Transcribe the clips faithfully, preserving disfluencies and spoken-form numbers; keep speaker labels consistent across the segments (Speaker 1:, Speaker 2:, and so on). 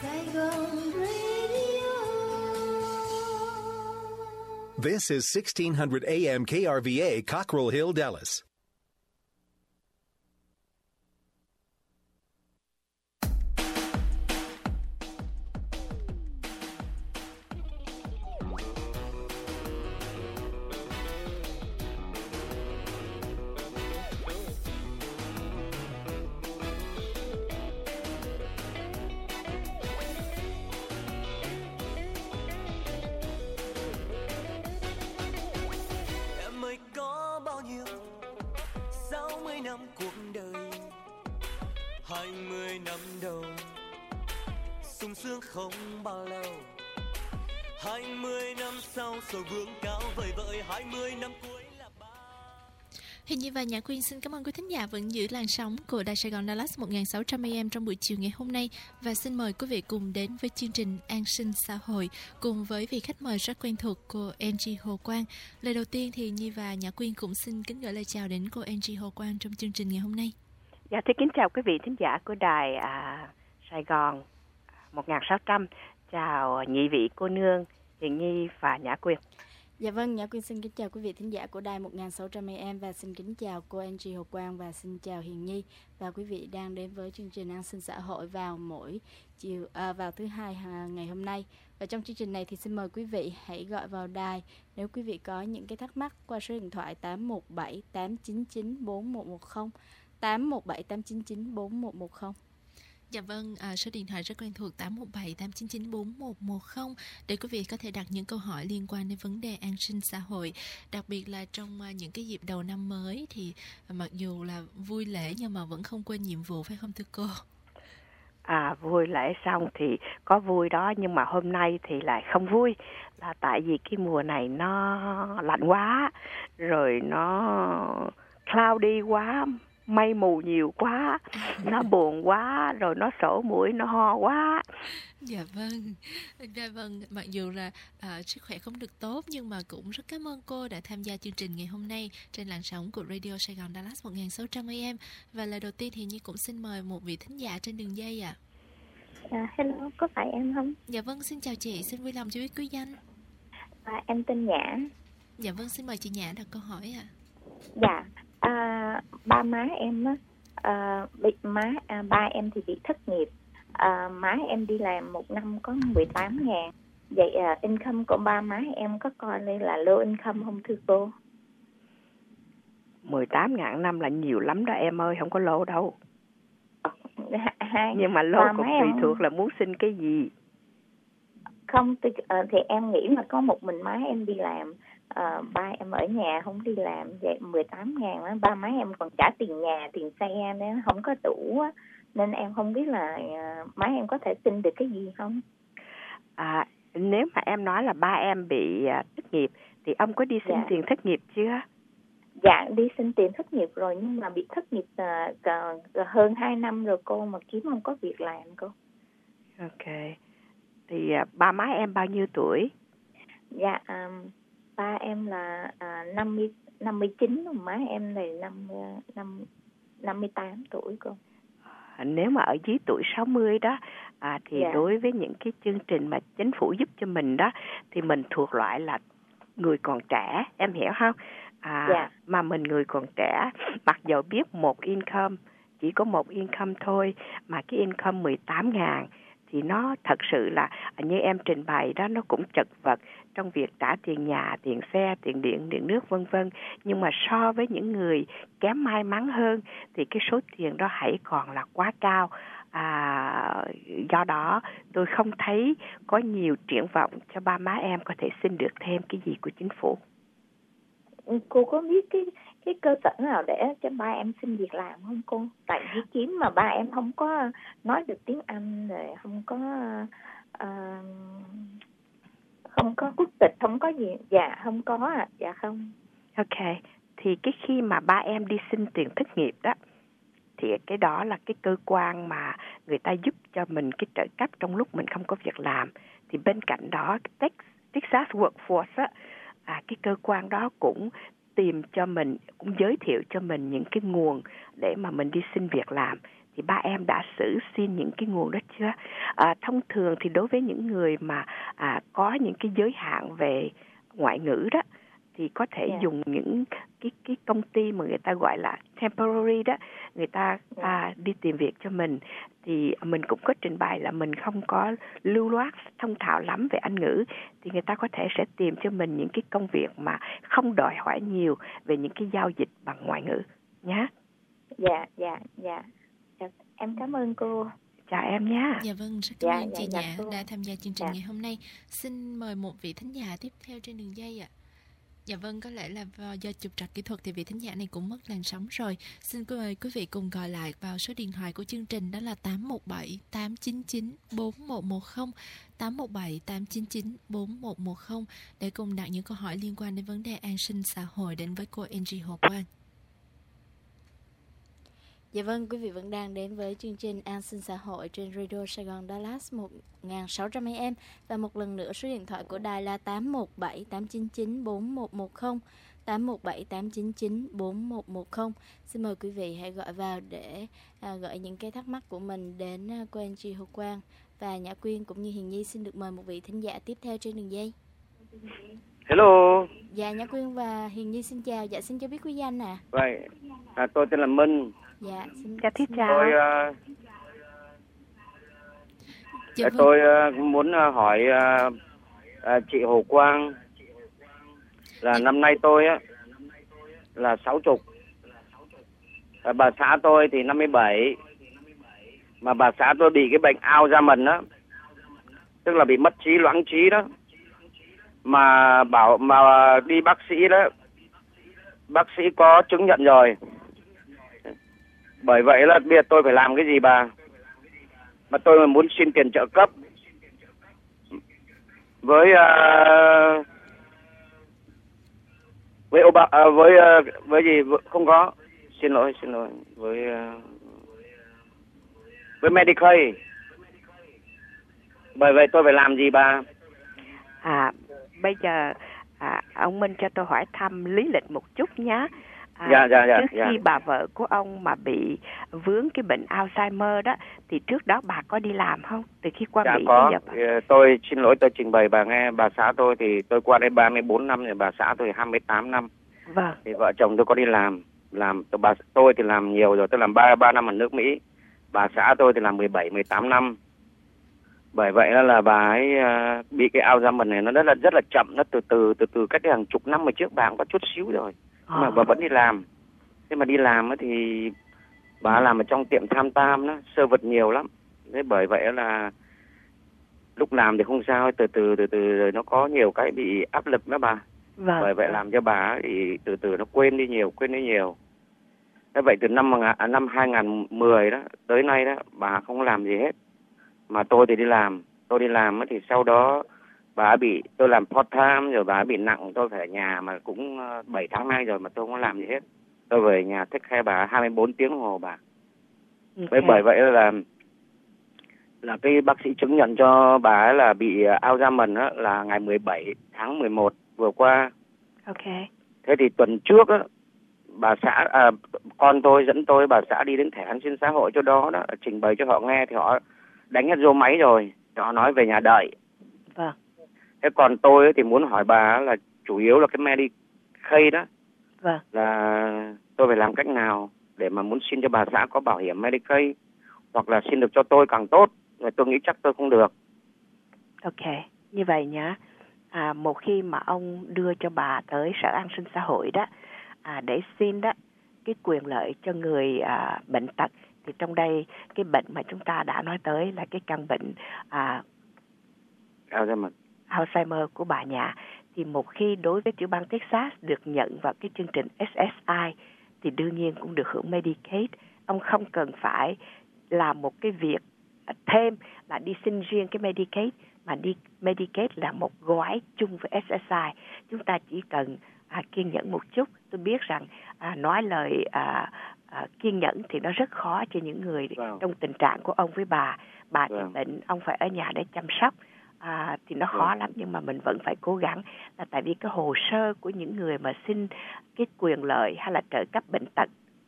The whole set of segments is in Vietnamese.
Speaker 1: Saigon Radio.
Speaker 2: This is sixteen hundred A M K R V A, Cockrell Hill, Dallas.
Speaker 3: hai mươi năm đầu sung sướng không bao lâu, hai mươi năm sau rồi vươn cao vời vợi, hai mươi năm cuối là ba.
Speaker 4: Hình như và Nhã Quyên xin cảm ơn quý thính giả vẫn giữ làn sóng của Đài Sài Gòn Dallas một nghìn sáu trăm A M trong buổi chiều ngày hôm nay, và xin mời quý vị cùng đến với chương trình An sinh xã hội cùng với vị khách mời rất quen thuộc, cô Angie Hồ Quang. Lời đầu tiên thì Nhi và Nhã Quyên cũng xin kính gửi lời chào đến cô Angie Hồ Quang trong chương trình ngày hôm nay.
Speaker 5: Dạ, thưa kính chào quý vị thính giả của đài à, Sài Gòn một nghìn sáu trăm. Chào nhị vị cô nương Hiền Nhi và Nhã Quyên.
Speaker 6: Dạ vâng, Nhã Quyên xin kính chào quý vị thính giả của đài một nghìn sáu trăm A M và xin kính chào cô Angie Hồ Quang và xin chào Hiền Nhi và quý vị đang đến với chương trình An sinh xã hội vào mỗi chiều à, vào thứ hai à, ngày hôm nay. Và trong chương trình này thì xin mời quý vị hãy gọi vào đài nếu quý vị có những cái thắc mắc qua số điện thoại tám một bảy tám chín chín bốn một một không, tám một bảy tám chín chín bốn một một không.
Speaker 4: Dạ vâng, à, số điện thoại rất quen thuộc tám một bảy tám chín chín bốn một một không để quý vị có thể đặt những câu hỏi liên quan đến vấn đề an sinh xã hội. Đặc biệt là trong uh, những cái dịp đầu năm mới thì uh, mặc dù là vui lễ nhưng mà vẫn không quên nhiệm vụ, phải không thưa cô?
Speaker 5: À, vui lễ xong thì có vui đó, nhưng mà hôm nay thì lại không vui, là tại vì cái mùa này nó lạnh quá, rồi nó cloudy quá, mây mù nhiều quá, nó buồn quá, rồi nó sổ mũi, nó ho quá.
Speaker 4: Dạ vâng, dạ vâng, mặc dù là uh, sức khỏe không được tốt nhưng mà cũng rất cảm ơn cô đã tham gia chương trình ngày hôm nay trên làn sóng của Radio Sài Gòn Dallas một nghìn sáu trăm A M. Và lời đầu tiên thì Nhi cũng xin mời một vị thính giả trên đường dây ạ.
Speaker 7: À. À, hello, có phải em không?
Speaker 4: Dạ vâng, xin chào chị, xin vui lòng cho biết quý danh.
Speaker 7: À, em tên Nhã.
Speaker 4: Dạ vâng, xin mời chị Nhã đặt câu hỏi ạ. À.
Speaker 7: Dạ. À, ba má em á, à, bị má à, ba em thì bị thất nghiệp, à, má em đi làm một năm có mười tám ngàn. Vậy à, income của ba má em có coi đây là low income không thưa cô?
Speaker 5: mười tám ngàn năm là nhiều lắm đó em ơi, không có low đâu.
Speaker 7: Hai,
Speaker 5: nhưng mà low cũng tùy thuộc là muốn xin cái gì.
Speaker 7: Không, thì, à, thì em nghĩ là có một mình má em đi làm. À, ba em ở nhà không đi làm, vậy mười tám ngàn á, ba má em còn trả tiền nhà, tiền xe nên không có đủ á, nên em không biết là à, má em có thể xin được cái gì không?
Speaker 5: À, nếu mà em nói là ba em bị à, thất nghiệp thì ông có đi xin dạ. tiền thất nghiệp chưa?
Speaker 7: Dạ, đi xin tiền thất nghiệp rồi, nhưng mà bị thất nghiệp à, à, hơn hai năm rồi cô, mà kiếm không có việc làm cô.
Speaker 5: Ok, thì à, ba má em bao nhiêu tuổi?
Speaker 7: Dạ, um, ba em là à, năm mươi, năm mươi chín, má em là năm, năm, năm mươi tám tuổi cô.
Speaker 5: Nếu mà ở dưới tuổi sáu mươi đó à, thì dạ. đối với những cái chương trình mà chính phủ giúp cho mình đó thì mình thuộc loại là người còn trẻ, em hiểu không? À, dạ. Mà mình người còn trẻ, mặc dù biết một income, chỉ có một income thôi, mà cái income mười tám ngàn thì nó thật sự là như em trình bày đó, nó cũng chật vật trong việc trả tiền nhà, tiền xe, tiền điện, điện nước vân vân. Nhưng mà so với những người kém may mắn hơn thì cái số tiền đó hãy còn là quá cao. À, do đó tôi không thấy có nhiều triển vọng cho ba má em có thể xin được thêm cái gì của chính phủ.
Speaker 7: Cô có biết cái cái cơ sở nào để cho ba em xin việc làm không cô? Tại vì kiếm mà ba em không có nói được tiếng Anh, rồi không có uh, không có quốc tịch, không có gì. Dạ không có à, dạ không.
Speaker 5: Ok, thì cái khi mà ba em đi xin tiền thất nghiệp đó, thì cái đó là cái cơ quan mà người ta giúp cho mình cái trợ cấp trong lúc mình không có việc làm. Thì bên cạnh đó, cái Texas Workforce á, à, cái cơ quan đó cũng tìm cho mình, cũng giới thiệu cho mình những cái nguồn để mà mình đi xin việc làm. thì ba em đã xử xin những cái nguồn đó chưa? À, thông thường thì đối với những người mà à, có những cái giới hạn về ngoại ngữ đó, thì có thể yeah. dùng những cái cái công ty mà người ta gọi là temporary đó, người ta yeah. à, đi tìm việc cho mình. Thì mình cũng có trình bày là mình không có lưu loát thông thạo lắm về Anh ngữ, thì người ta có thể sẽ tìm cho mình những cái công việc mà không đòi hỏi nhiều về những cái giao dịch bằng ngoại ngữ nhé.
Speaker 7: Dạ, dạ, dạ. Em cảm ơn cô.
Speaker 5: Chào em nhé.
Speaker 4: Dạ vâng, rất cảm
Speaker 7: dạ,
Speaker 4: ơn
Speaker 7: dạ,
Speaker 4: chị
Speaker 7: dạ,
Speaker 4: Nhã
Speaker 7: cô.
Speaker 4: đã tham gia chương trình
Speaker 7: dạ.
Speaker 4: ngày hôm nay. Xin mời một vị thính giả tiếp theo trên đường dây ạ. Dạ vâng, có lẽ là do trục trặc kỹ thuật thì vị thính giả này cũng mất làn sóng rồi. Xin mời quý vị cùng gọi lại vào số điện thoại của chương trình, đó là tám một bảy tám chín chín bốn một một không, tám một bảy tám chín chín bốn một một không để cùng đặt những câu hỏi liên quan đến vấn đề an sinh xã hội đến với cô Angie Hồ Quang.
Speaker 6: Dạ vâng, quý vị vẫn đang đến với chương trình An sinh xã hội trên Radio Sài Gòn Dallas một nghìn sáu trăm A M. Và một lần nữa số điện thoại của đài là tám một bảy tám chín chín bốn một một không, tám một bảy tám chín chín bốn một một không. Xin mời quý vị hãy gọi vào để à, gửi những cái thắc mắc của mình đến à, cô Angie Hồ Quang và Nhã Quyên cũng như Hiền Nhi. Xin được mời một vị thính giả tiếp theo trên đường dây.
Speaker 8: Hello.
Speaker 6: Dạ, Nhã Quyên và Hiền Nhi xin chào. Dạ, xin cho biết quý danh ạ.
Speaker 8: Vậy, à, tôi tên là Minh.
Speaker 6: Dạ, xin
Speaker 5: Chào thiết chào.
Speaker 8: Tôi uh,
Speaker 4: Dạ vâng.
Speaker 8: tôi uh, muốn uh, hỏi uh, uh, chị Hồ Quang là năm nay tôi á là sáu chục, uh, bà xã tôi thì năm mươi bảy, mà bà xã tôi bị cái bệnh Alzheimer á, tức là bị mất trí, loãng trí đó, mà bảo mà đi bác sĩ đó, bác sĩ có chứng nhận rồi. Bởi vậy là bây giờ tôi phải làm cái gì bà? Mà tôi mà muốn xin tiền trợ cấp với uh, với Oba, uh, với uh, với gì không có, xin lỗi xin lỗi với uh, với Medicaid. Bởi vậy tôi phải làm gì bà?
Speaker 5: À bây giờ à, ông Minh cho tôi hỏi thăm lý lịch một chút nhé. À,
Speaker 8: dạ, dạ, dạ,
Speaker 5: trước
Speaker 8: dạ.
Speaker 5: khi bà vợ của ông mà bị vướng cái bệnh Alzheimer đó, thì trước đó bà có đi làm không? Từ khi qua
Speaker 8: dạ,
Speaker 5: Mỹ
Speaker 8: có.
Speaker 5: giờ bà...
Speaker 8: Tôi xin lỗi, tôi trình bày bà nghe. Bà xã tôi thì tôi qua đây ba mươi bốn năm rồi, bà xã tôi hai mươi tám năm.
Speaker 5: Vâng.
Speaker 8: Thì vợ chồng tôi có đi làm, làm bà tôi thì làm nhiều rồi, tôi làm ba ba năm ở nước Mỹ. Bà xã tôi thì làm mười bảy mười tám năm. Bởi vậy là, là bà ấy uh, bị cái Alzheimer này nó rất là rất là chậm, nó từ từ từ từ cách đây hàng chục năm mà trước bà cũng có chút xíu rồi. À. Mà bà vẫn đi làm. Thế mà đi làm thì bà làm ở trong tiệm tham tam đó, sơ vật nhiều lắm. Thế bởi vậy là lúc làm thì không sao, từ từ từ từ rồi nó có nhiều cái bị áp lực đó bà.
Speaker 5: Vâng.
Speaker 8: Bởi vậy làm cho bà thì từ từ nó quên đi nhiều, quên đi nhiều. Thế vậy từ năm năm hai nghìn không trăm mười đó tới nay đó bà không làm gì hết. Mà tôi thì đi làm, tôi đi làm thì sau đó bà bị, tôi làm part time rồi bà bị nặng, tôi phải ở nhà mà cũng bảy tháng nay rồi mà tôi không làm gì hết. Tôi về nhà take care bà hai mươi bốn tiếng đồng hồ bà. Okay. Bởi vậy là là cái bác sĩ chứng nhận cho bà ấy là bị Alzheimer đó là ngày mười bảy tháng mười một vừa qua.
Speaker 5: Ok.
Speaker 8: Thế thì tuần trước á, bà xã à, con tôi dẫn tôi bà xã đi đến thẻ an sinh xã hội cho đó đó, trình bày cho họ nghe thì họ đánh hết vô máy rồi, họ nói về nhà đợi.
Speaker 5: Vâng.
Speaker 8: Thế còn tôi thì muốn hỏi bà là chủ yếu là cái Medicaid đó.
Speaker 5: Vâng.
Speaker 8: Là tôi phải làm cách nào để mà muốn xin cho bà xã có bảo hiểm Medicaid, hoặc là xin được cho tôi càng tốt, rồi tôi nghĩ chắc tôi không được.
Speaker 5: Ok, như vậy nhá. À, một khi mà ông đưa cho bà tới Sở An sinh xã hội đó, à, để xin đó cái quyền lợi cho người à, bệnh tật, thì trong đây cái bệnh mà chúng ta đã nói tới là cái căn bệnh à,
Speaker 8: Alzheimer.
Speaker 5: Alzheimer của bà nhà, thì một khi đối với tiểu bang Texas được nhận vào cái chương trình ét ét i thì đương nhiên cũng được hưởng Medicaid. Ông không cần phải làm một cái việc thêm là đi xin riêng cái Medicaid, mà đi Medicaid là một gói chung với ét ét i. Chúng ta chỉ cần à, kiên nhẫn một chút. Tôi biết rằng à, nói lời à, à, kiên nhẫn thì nó rất khó cho những người wow. trong tình trạng của ông với bà. Bà thì wow. bệnh, ông phải ở nhà để chăm sóc. À, thì nó khó lắm, nhưng mà mình vẫn phải cố gắng, là tại vì cái hồ sơ của những người mà xin cái quyền lợi hay là trợ cấp bệnh tật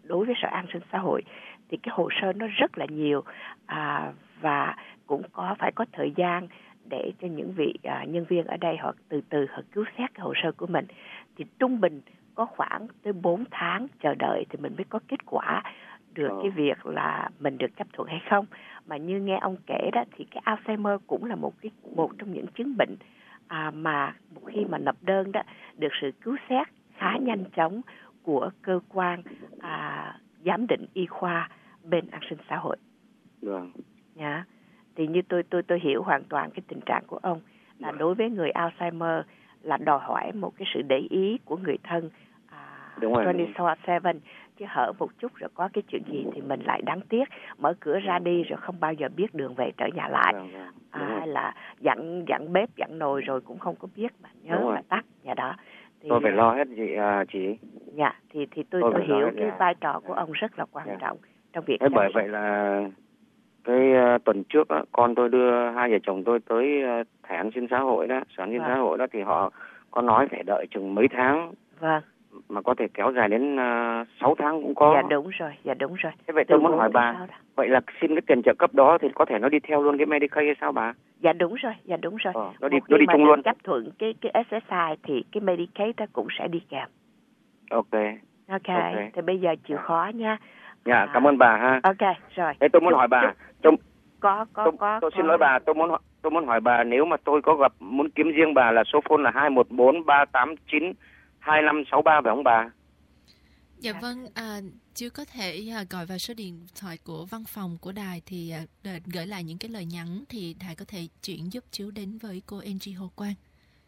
Speaker 5: đối với Sở An sinh xã hội thì cái hồ sơ nó rất là nhiều, à, và cũng có phải có thời gian để cho những vị à, nhân viên ở đây họ từ từ họ cứu xét cái hồ sơ của mình. Thì trung bình có khoảng tới bốn tháng chờ đợi thì mình mới có kết quả được
Speaker 8: Ờ.
Speaker 5: cái việc là mình được chấp thuận hay không. Mà như nghe ông kể đó thì cái Alzheimer cũng là một cái một trong những chứng bệnh à, mà một khi mà nộp đơn đó được sự cứu xét khá nhanh chóng của cơ quan à, giám định y khoa bên an sinh xã hội.
Speaker 8: Vâng.
Speaker 5: Dạ. Thì như tôi tôi tôi hiểu hoàn toàn cái tình trạng của ông là đối với người Alzheimer là đòi hỏi một cái sự để ý của người thân à,
Speaker 8: Đúng rồi.
Speaker 5: hai mươi bốn bảy, chứ hở một chút rồi có cái chuyện gì thì mình lại đáng tiếc mở cửa ra đi rồi không bao giờ biết đường về trở nhà lại.
Speaker 8: Vâng, vâng.
Speaker 5: À, hay là dặn dặn bếp dặn nồi rồi cũng không có biết mà nhớ
Speaker 8: Đúng
Speaker 5: mà
Speaker 8: rồi.
Speaker 5: tắt nhà đó. Thì,
Speaker 8: Tôi phải lo hết chị à, chị.
Speaker 5: Dạ, thì thì tôi
Speaker 8: Tôi
Speaker 5: tôi
Speaker 8: phải lo
Speaker 5: hiểu
Speaker 8: hết,
Speaker 5: cái
Speaker 8: dạ.
Speaker 5: vai trò của
Speaker 8: Dạ.
Speaker 5: ông rất là quan
Speaker 8: Dạ.
Speaker 5: trọng trong việc
Speaker 8: Thế
Speaker 5: chăm
Speaker 8: bởi
Speaker 5: sóc.
Speaker 8: vậy là cái uh, tuần trước á, con tôi đưa hai vợ chồng tôi tới uh, thẻ an sinh xã hội đó, sở an sinh
Speaker 5: Vâng.
Speaker 8: xã hội đó thì họ có nói phải đợi chừng mấy tháng,
Speaker 5: Vâng.
Speaker 8: mà có thể kéo dài đến uh, sáu tháng cũng có.
Speaker 5: Dạ đúng rồi, dạ đúng rồi.
Speaker 8: Thế vậy
Speaker 5: Từ
Speaker 8: tôi muốn
Speaker 5: bốn
Speaker 8: hỏi
Speaker 5: đến
Speaker 8: bà,
Speaker 5: sáu đó.
Speaker 8: vậy là xin cái tiền trợ cấp đó thì có thể nó đi theo luôn cái Medicaid hay sao bà?
Speaker 5: Dạ đúng rồi, dạ đúng rồi.
Speaker 8: Ờ, nó đi,
Speaker 5: Một
Speaker 8: nó
Speaker 5: khi
Speaker 8: đi
Speaker 5: mà
Speaker 8: chung
Speaker 5: được
Speaker 8: luôn.
Speaker 5: chấp thuận cái cái ét ét i thì cái Medicaid đó cũng sẽ đi kèm.
Speaker 8: Ok.
Speaker 5: Ok,
Speaker 8: Ok.
Speaker 5: thì bây giờ chịu
Speaker 8: Dạ.
Speaker 5: khó nha.
Speaker 8: Dạ,
Speaker 5: À,
Speaker 8: cảm ơn bà ha.
Speaker 5: Ok, rồi.
Speaker 8: Thế tôi muốn
Speaker 5: Chúc-
Speaker 8: hỏi bà,
Speaker 5: chúc-
Speaker 8: tôi,
Speaker 5: Có có
Speaker 8: tôi,
Speaker 5: có.
Speaker 8: tôi
Speaker 5: có.
Speaker 8: xin lỗi bà, tôi muốn hỏi- tôi muốn hỏi bà nếu mà tôi có gặp muốn kiếm riêng bà là số phone là hai một bốn ba tám chín hai năm sáu ba phải không bà?
Speaker 4: Dạ vâng, à, chưa có thể à, gọi vào số điện thoại của văn phòng của đài thì à, để gửi lại những cái lời nhắn thì đài có thể chuyển giúp chú đến với cô Angie Hồ Quang.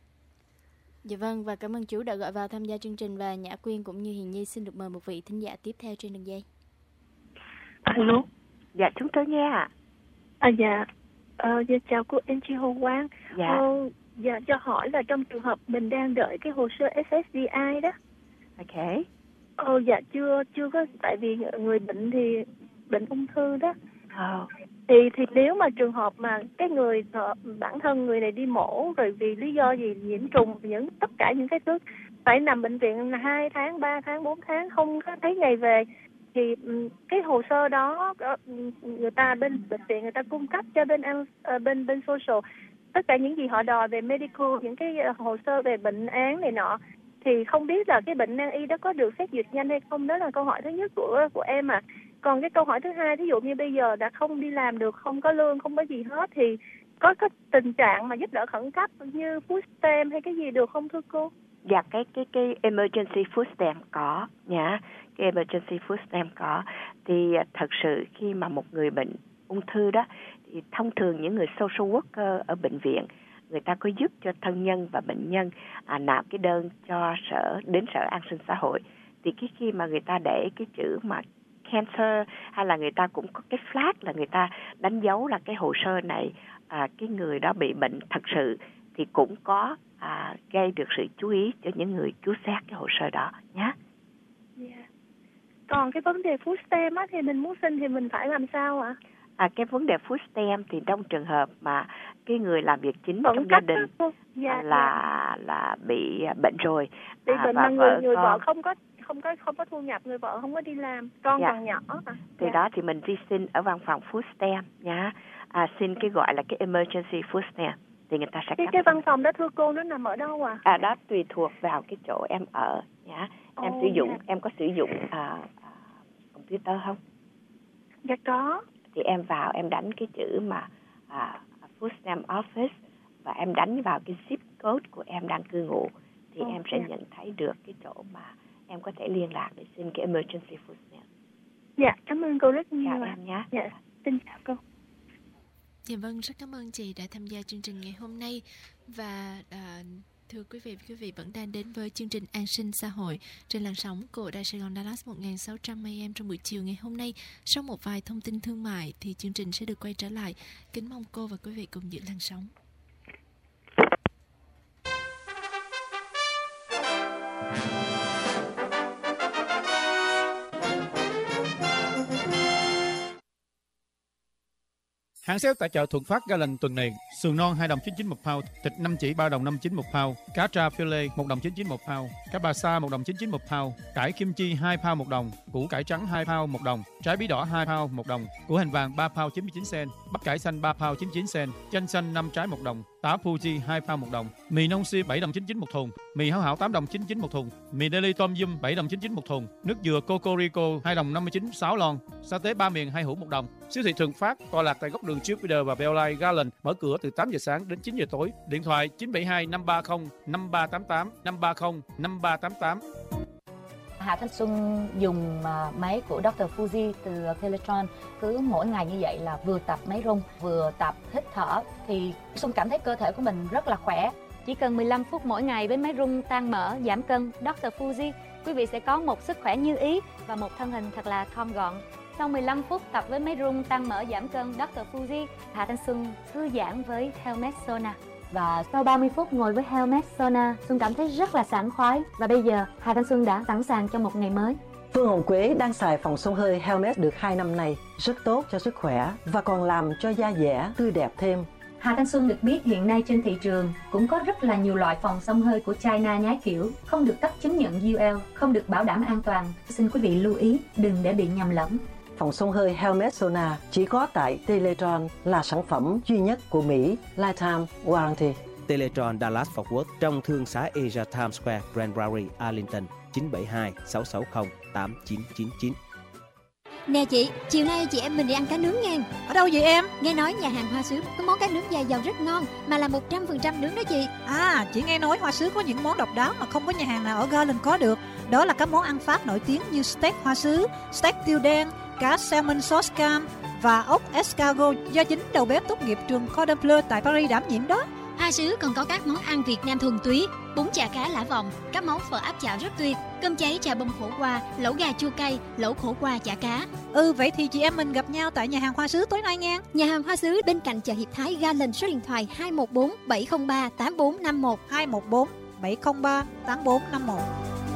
Speaker 6: Dạ vâng, và cảm ơn chú đã gọi vào tham gia chương trình, và Nhã Quyên cũng như Hiền Nhi xin được mời một vị thính giả tiếp theo trên đường dây.
Speaker 7: Alo.
Speaker 5: Dạ chúng tôi nghe ạ.
Speaker 7: À dạ. Ờ, dạ chào cô Angie Hồ Quang.
Speaker 5: Dạ.
Speaker 7: Ờ, dạ cho hỏi là trong trường hợp mình đang đợi cái hồ sơ ét ét đê i đó.
Speaker 5: Ok.
Speaker 7: Ờ dạ chưa chưa có, tại vì người bệnh thì bệnh ung thư đó.
Speaker 5: Ờ.
Speaker 7: Thì thì nếu mà trường hợp mà cái người ờ, bản thân người này đi mổ rồi vì lý do gì nhiễm trùng, những tất cả những cái thứ phải nằm bệnh viện là hai tháng, ba tháng, bốn tháng không có thấy ngày về, thì ừ, cái hồ sơ đó ờ, người ta bên bệnh viện người ta cung cấp cho bên an ờ, bên bên social tất cả những gì họ đòi về medical, những cái ờ, hồ sơ về bệnh án này nọ, thì không biết là cái bệnh nan y đó có được xét duyệt nhanh hay không. Đó là câu hỏi thứ nhất của của em à. Còn cái câu hỏi thứ hai, thí dụ như bây giờ đã không đi làm được, không có lương, không có gì hết, thì có cái tình trạng mà giúp đỡ khẩn cấp như food stamp hay cái gì được không thưa cô?
Speaker 5: Dạ cái cái cái emergency food stamp có nhá, cái emergency food stamp có. Thì à, thật sự khi mà một người bệnh ung thư đó thì thông thường những người social worker ở bệnh viện người ta có giúp cho thân nhân và bệnh nhân à, nạp cái đơn cho sở đến sở an sinh xã hội. Thì cái khi mà người ta để cái chữ mà cancer hay là người ta cũng có cái flag là người ta đánh dấu là cái hồ sơ này à, cái người đó bị bệnh thật sự, thì cũng có à, gây được sự chú ý cho những người cứu xét cái hồ sơ đó nhé.
Speaker 7: Yeah. Còn cái vấn đề food stamp á, thì mình muốn xin thì mình phải làm sao ạ?
Speaker 5: À, cái vấn đề food stamp thì trong trường hợp mà cái người làm việc chính
Speaker 7: Vẫn
Speaker 5: trong gia
Speaker 7: cách
Speaker 5: đình
Speaker 7: đó cô. Dạ,
Speaker 5: à, là là bị bệnh rồi,
Speaker 7: bị
Speaker 5: à,
Speaker 7: bệnh
Speaker 5: và
Speaker 7: mà người
Speaker 5: vợ
Speaker 7: người
Speaker 5: con,
Speaker 7: vợ không có không có không có thu nhập, người vợ không có đi làm, con
Speaker 5: Dạ.
Speaker 7: còn nhỏ à.
Speaker 5: thì
Speaker 7: Dạ.
Speaker 5: đó thì mình đi xin ở văn phòng food stamp nhá, à, xin cái gọi là cái emergency food stamp thì người ta sẽ
Speaker 7: Cái
Speaker 5: cấp.
Speaker 7: cái văn phòng đó thưa cô nó nằm ở đâu à?
Speaker 5: À, đó tùy thuộc vào cái chỗ em ở nhá. Em
Speaker 7: Ồ,
Speaker 5: sử dụng
Speaker 7: dạ.
Speaker 5: em có sử dụng à, à, computer không?
Speaker 7: Dạ có.
Speaker 5: Thì em vào em đánh cái chữ mà à, food stamp office và em đánh vào cái zip code của em đang cư ngụ thì
Speaker 7: Ồ,
Speaker 5: em sẽ
Speaker 7: dạ.
Speaker 5: nhận thấy được cái chỗ mà em có thể liên lạc để xin cái emergency food stamp.
Speaker 7: Dạ, cảm ơn cô rất nhiều.
Speaker 5: Chào
Speaker 7: ạ.
Speaker 5: em nhé.
Speaker 7: Dạ, xin chào cô.
Speaker 4: Dạ vâng, rất cảm ơn chị đã tham gia chương trình ngày hôm nay. Và à, thưa quý vị, quý vị vẫn đang đến với chương trình An sinh xã hội trên làn sóng của Đài Sài Gòn Dallas một nghìn sáu trăm A M trong buổi chiều ngày hôm nay. Sau một vài thông tin thương mại thì chương trình sẽ được quay trở lại. Kính mong cô và quý vị cùng giữ làn sóng.
Speaker 9: Hàng sale tại chợ Thuận Phát Garland tuần này: sườn non hai đồng chín mươi chín một pound, thịt năm chỉ ba đồng năm mươi chín một pound, cá tra filet một đồng chín mươi chín một pound, cá bà sa một đồng chín mươi chín một pound, cải kim chi hai pound một đồng, củ cải trắng hai pound một đồng, trái bí đỏ hai pound một đồng, củ hành vàng ba pound chín mươi chín cent, bắp cải xanh ba pound chín mươi chín cent, chanh xanh năm trái một đồng, táo Fuji hai pound một đồng, mì nông si bảy đồng chín mươi chín một thùng, mì hảo hảo tám đồng chín mươi chín một thùng, mì deli tom yum bảy đồng chín mươi chín một thùng, nước dừa Cocorico hai đồng năm mươi chín sáu lon, sa tế ba miền hai hũ một đồng. Siêu thị Thuận Phát tọa lạc tại góc đường Jupiter và Bellline Garland, mở cửa từ tám giờ sáng đến chín giờ tối. Điện thoại chín bảy hai năm ba không năm ba tám tám, năm ba không năm ba tám tám.
Speaker 10: Hà Thanh Xuân dùng máy của doctor Fuji từ Teletron, cứ mỗi ngày như vậy là vừa tập máy rung vừa tập hít thở thì Xuân cảm thấy cơ thể của mình rất là khỏe.
Speaker 11: Chỉ cần mười lăm phút mỗi ngày với máy rung tan mỡ, giảm cân doctor Fuji, quý vị sẽ có một sức khỏe như ý và một thân hình thật là thon gọn. Sau mười lăm phút tập với máy rung tăng mỡ giảm cân doctor Fuji, Hà Thanh Xuân thư giãn với Helmet Sauna.
Speaker 10: Và sau ba mươi phút ngồi với Helmet Sauna, Xuân cảm thấy rất là sảng khoái. Và bây giờ Hà Thanh Xuân đã sẵn sàng cho một ngày mới.
Speaker 12: Phương Hồng Quế đang xài phòng xông hơi Helmet được hai năm nay, rất tốt cho sức khỏe và còn làm cho da dẻ tươi đẹp thêm.
Speaker 10: Hà Thanh Xuân được biết hiện nay trên thị trường cũng có rất là nhiều loại phòng xông hơi của China nhái kiểu, không được cấp chứng nhận u lờ, không được bảo đảm an toàn. Xin quý vị lưu ý đừng để bị nhầm lẫn.
Speaker 12: Phòng xông hơi Helmet Sauna chỉ có tại Teletron, là sản phẩm duy nhất của Mỹ, Lifetime Warranty.
Speaker 13: Teletron Dallas Fort Worth trong thương xá Asia Times Square, Granbury, Arlington, chín bảy hai sáu sáu không tám chín chín chín.
Speaker 1: Nè chị, chiều nay chị em mình đi ăn cá nướng nha.
Speaker 14: Ở đâu vậy em?
Speaker 1: Nghe nói nhà hàng Hoa Sứ có món cá nướng dài dầu rất ngon, mà là một trăm phần trăm nướng đó chị.
Speaker 14: À, chị nghe nói Hoa Sứ có những món độc đáo mà không có nhà hàng nào ở Garland có được. Đó là các món ăn Pháp nổi tiếng như steak Hoa Sứ, steak tiêu đen, cá salmon sauce cam và ốc escargot do chính đầu bếp tốt nghiệp trường Cordon Bleu tại Paris đảm nhiệm đó.
Speaker 1: Hoa Sứ còn có các món ăn Việt Nam thuần túy, bún chả cá lã vọng, các món phở áp chảo rất tuyệt, cơm cháy chả bông khổ qua, lẩu gà chua cay, lẩu khổ qua chả cá.
Speaker 14: Ừ, vậy thì chị em mình gặp nhau tại nhà hàng Hoa Sứ tối nay nha.
Speaker 1: Nhà hàng Hoa Sứ bên cạnh chợ Hiệp Thái Garland, số điện thoại hai một bốn bảy không ba tám bốn năm một,
Speaker 14: hai một bốn bảy không ba tám bốn năm một.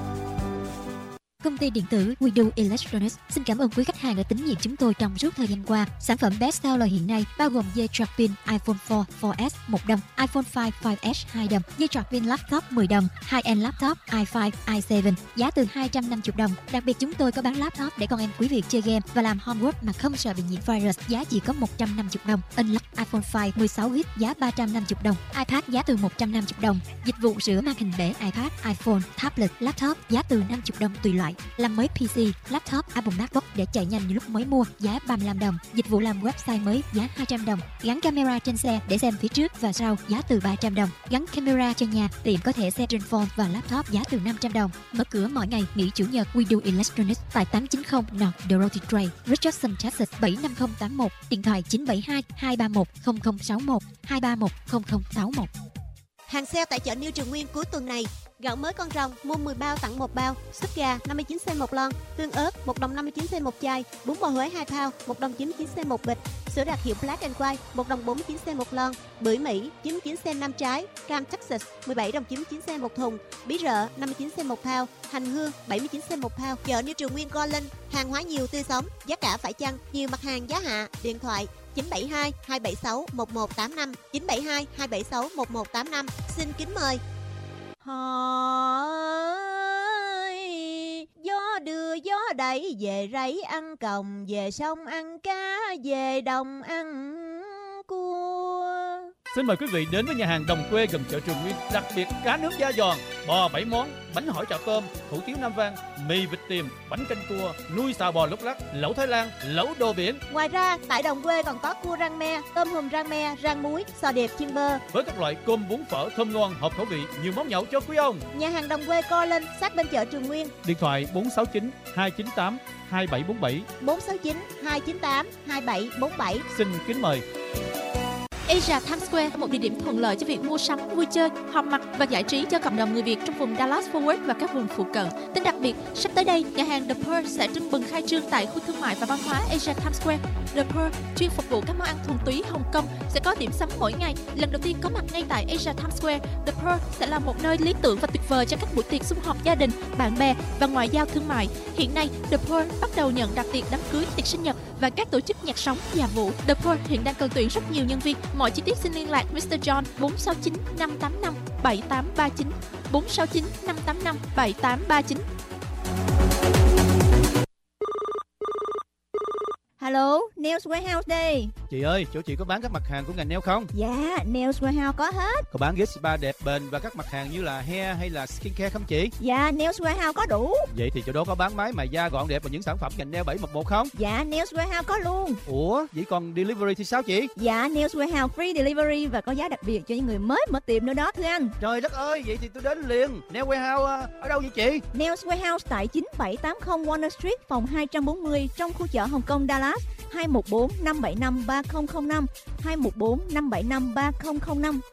Speaker 15: Công ty điện tử Widu Electronics xin cảm ơn quý khách hàng đã tín nhiệm chúng tôi trong suốt thời gian qua. Sản phẩm best seller hiện nay bao gồm dây trạc pin iPhone four, four S một đồng, iPhone five, five S hai đồng, dây trạc pin laptop mười đồng, high-end laptop i five, i seven giá từ hai trăm năm mươi đồng. Đặc biệt chúng tôi có bán laptop để con em quý vị chơi game và làm homework mà không sợ bị nhiễm virus, giá chỉ có một trăm năm mươi đồng. Unlock iPhone five mười sáu gi-ga-bai giá ba trăm năm mươi đồng, iPad giá từ một trăm năm mươi đồng. Dịch vụ sửa màn hình bể iPad, iPhone, tablet, laptop giá từ năm mươi đồng tùy loại. Làm mới pê xê, laptop, Apple MacBook để chạy nhanh như lúc mới mua giá ba mươi lăm đồng. Dịch vụ làm website mới giá hai trăm đồng. Gắn camera trên xe để xem phía trước và sau giá từ ba trăm đồng. Gắn camera trên nhà, tiệm có thể xem trên phone và laptop giá từ năm trăm đồng. Mở cửa mỗi ngày nghỉ chủ nhật. Widu Electronics tại tám chín không North Dorothy Drive, Richardson, Texas bảy năm không tám một. Điện thoại chín bảy hai hai ba một không không sáu một, hai ba một không không sáu một.
Speaker 16: Hàng sale tại chợ New Trường Nguyên cuối tuần này: gạo mới con rồng mua mười bao tặng một bao, súp gà năm mươi chín cent một lon, tương ớt một đồng năm mươi chín cent một chai, bún bò Huế hai pound một đồng chín mươi chín cent một bịch, sữa đặc hiệu Black and White một đồng bốn mươi chín cent một lon, bưởi Mỹ chín mươi chín cent năm trái, cam Texas mười bảy đồng chín mươi chín cent một thùng, bí rợ năm mươi chín cent một pound, hành hương bảy mươi chín cent một pound. Chợ New Trường Nguyên Garland, hàng hóa nhiều tươi sống, giá cả phải chăng, nhiều mặt hàng giá hạ. Điện thoại chín bảy hai hai bảy sáu một một tám năm, chín bảy hai hai bảy sáu một một tám năm. Xin kính mời.
Speaker 17: Họ ơi, gió đưa gió đẩy về rẫy ăn còng, về sông ăn cá, về đồng ăn cua.
Speaker 9: Xin mời quý vị đến với nhà hàng Đồng Quê gần chợ Trường Nguyên. Đặc biệt cá nướng da giòn, bò bảy món, bánh hỏi chảo tôm, hủ tiếu Nam Vang, mì vịt tiềm, bánh canh cua, nuôi xào bò lúc lắc, lẩu Thái Lan, lẩu đồ biển.
Speaker 17: Ngoài ra tại Đồng Quê còn có cua rang me, tôm hùm rang me, rang muối, sò điệp chiên bơ
Speaker 9: với các loại cơm bún phở thơm ngon, hợp khẩu vị, nhiều món nhậu cho quý ông.
Speaker 17: Nhà hàng Đồng Quê Garland sát bên chợ Trường Nguyên.
Speaker 9: Điện thoại bốn sáu chín hai chín tám hai bảy bốn bảy,
Speaker 17: bốn sáu chín hai chín tám hai bảy bốn bảy.
Speaker 9: Xin kính mời.
Speaker 4: Asia Times Square, một địa điểm thuận lợi cho việc mua sắm, vui chơi, họp mặt và giải trí cho cộng đồng người Việt trong vùng Dallas Fort Worth và các vùng phụ cận. Tin đặc biệt, sắp tới đây, nhà hàng The Pearl sẽ trưng bừng khai trương tại khu thương mại và văn hóa Asia Times Square. The Pearl chuyên phục vụ các món ăn thuần túy Hồng Kông, sẽ có điểm sắm mỗi ngày. Lần đầu tiên có mặt ngay tại Asia Times Square, The Pearl sẽ là một nơi lý tưởng và tuyệt vời cho các buổi tiệc sum họp gia đình, bạn bè và ngoại giao thương mại. Hiện nay, The Pearl bắt đầu nhận đặt tiệc đám cưới, tiệc sinh nhật và các tổ chức nhạc sống, dạ vũ. The Pearl hiện đang cần tuyển rất nhiều nhân viên. Mọi chi tiết xin liên lạc mít tơ John bốn sáu chín năm tám năm bảy tám ba chín bốn sáu chín năm tám năm bảy tám ba chín.
Speaker 17: Hello, Nails Warehouse đây.
Speaker 9: Chị ơi, chỗ chị có bán các mặt hàng của ngành nail không?
Speaker 17: Dạ, Nails Warehouse có hết.
Speaker 9: Có bán ghế spa đẹp bền và các mặt hàng như là hair hay là skincare không chị?
Speaker 17: Dạ, Nails Warehouse có đủ.
Speaker 9: Vậy thì chỗ đó có bán máy mài da gọn đẹp và những sản phẩm ngành nail bảy một một không?
Speaker 17: Dạ, Nails Warehouse có luôn.
Speaker 9: Ủa, vậy còn delivery thì sao chị?
Speaker 17: Dạ, Nails Warehouse free delivery và có giá đặc biệt cho những người mới mở tiệm nữa đó thưa anh.
Speaker 9: Trời đất ơi, vậy thì tôi đến liền. Nail Warehouse ở đâu vậy chị?
Speaker 17: Nails Warehouse tại chín bảy tám không Warner Street, phòng hai trăm bốn mươi trong khu chợ Hồng Kông Dallas. hai một bốn năm bảy năm ba không không năm hai một bốn năm bảy năm ba không không năm.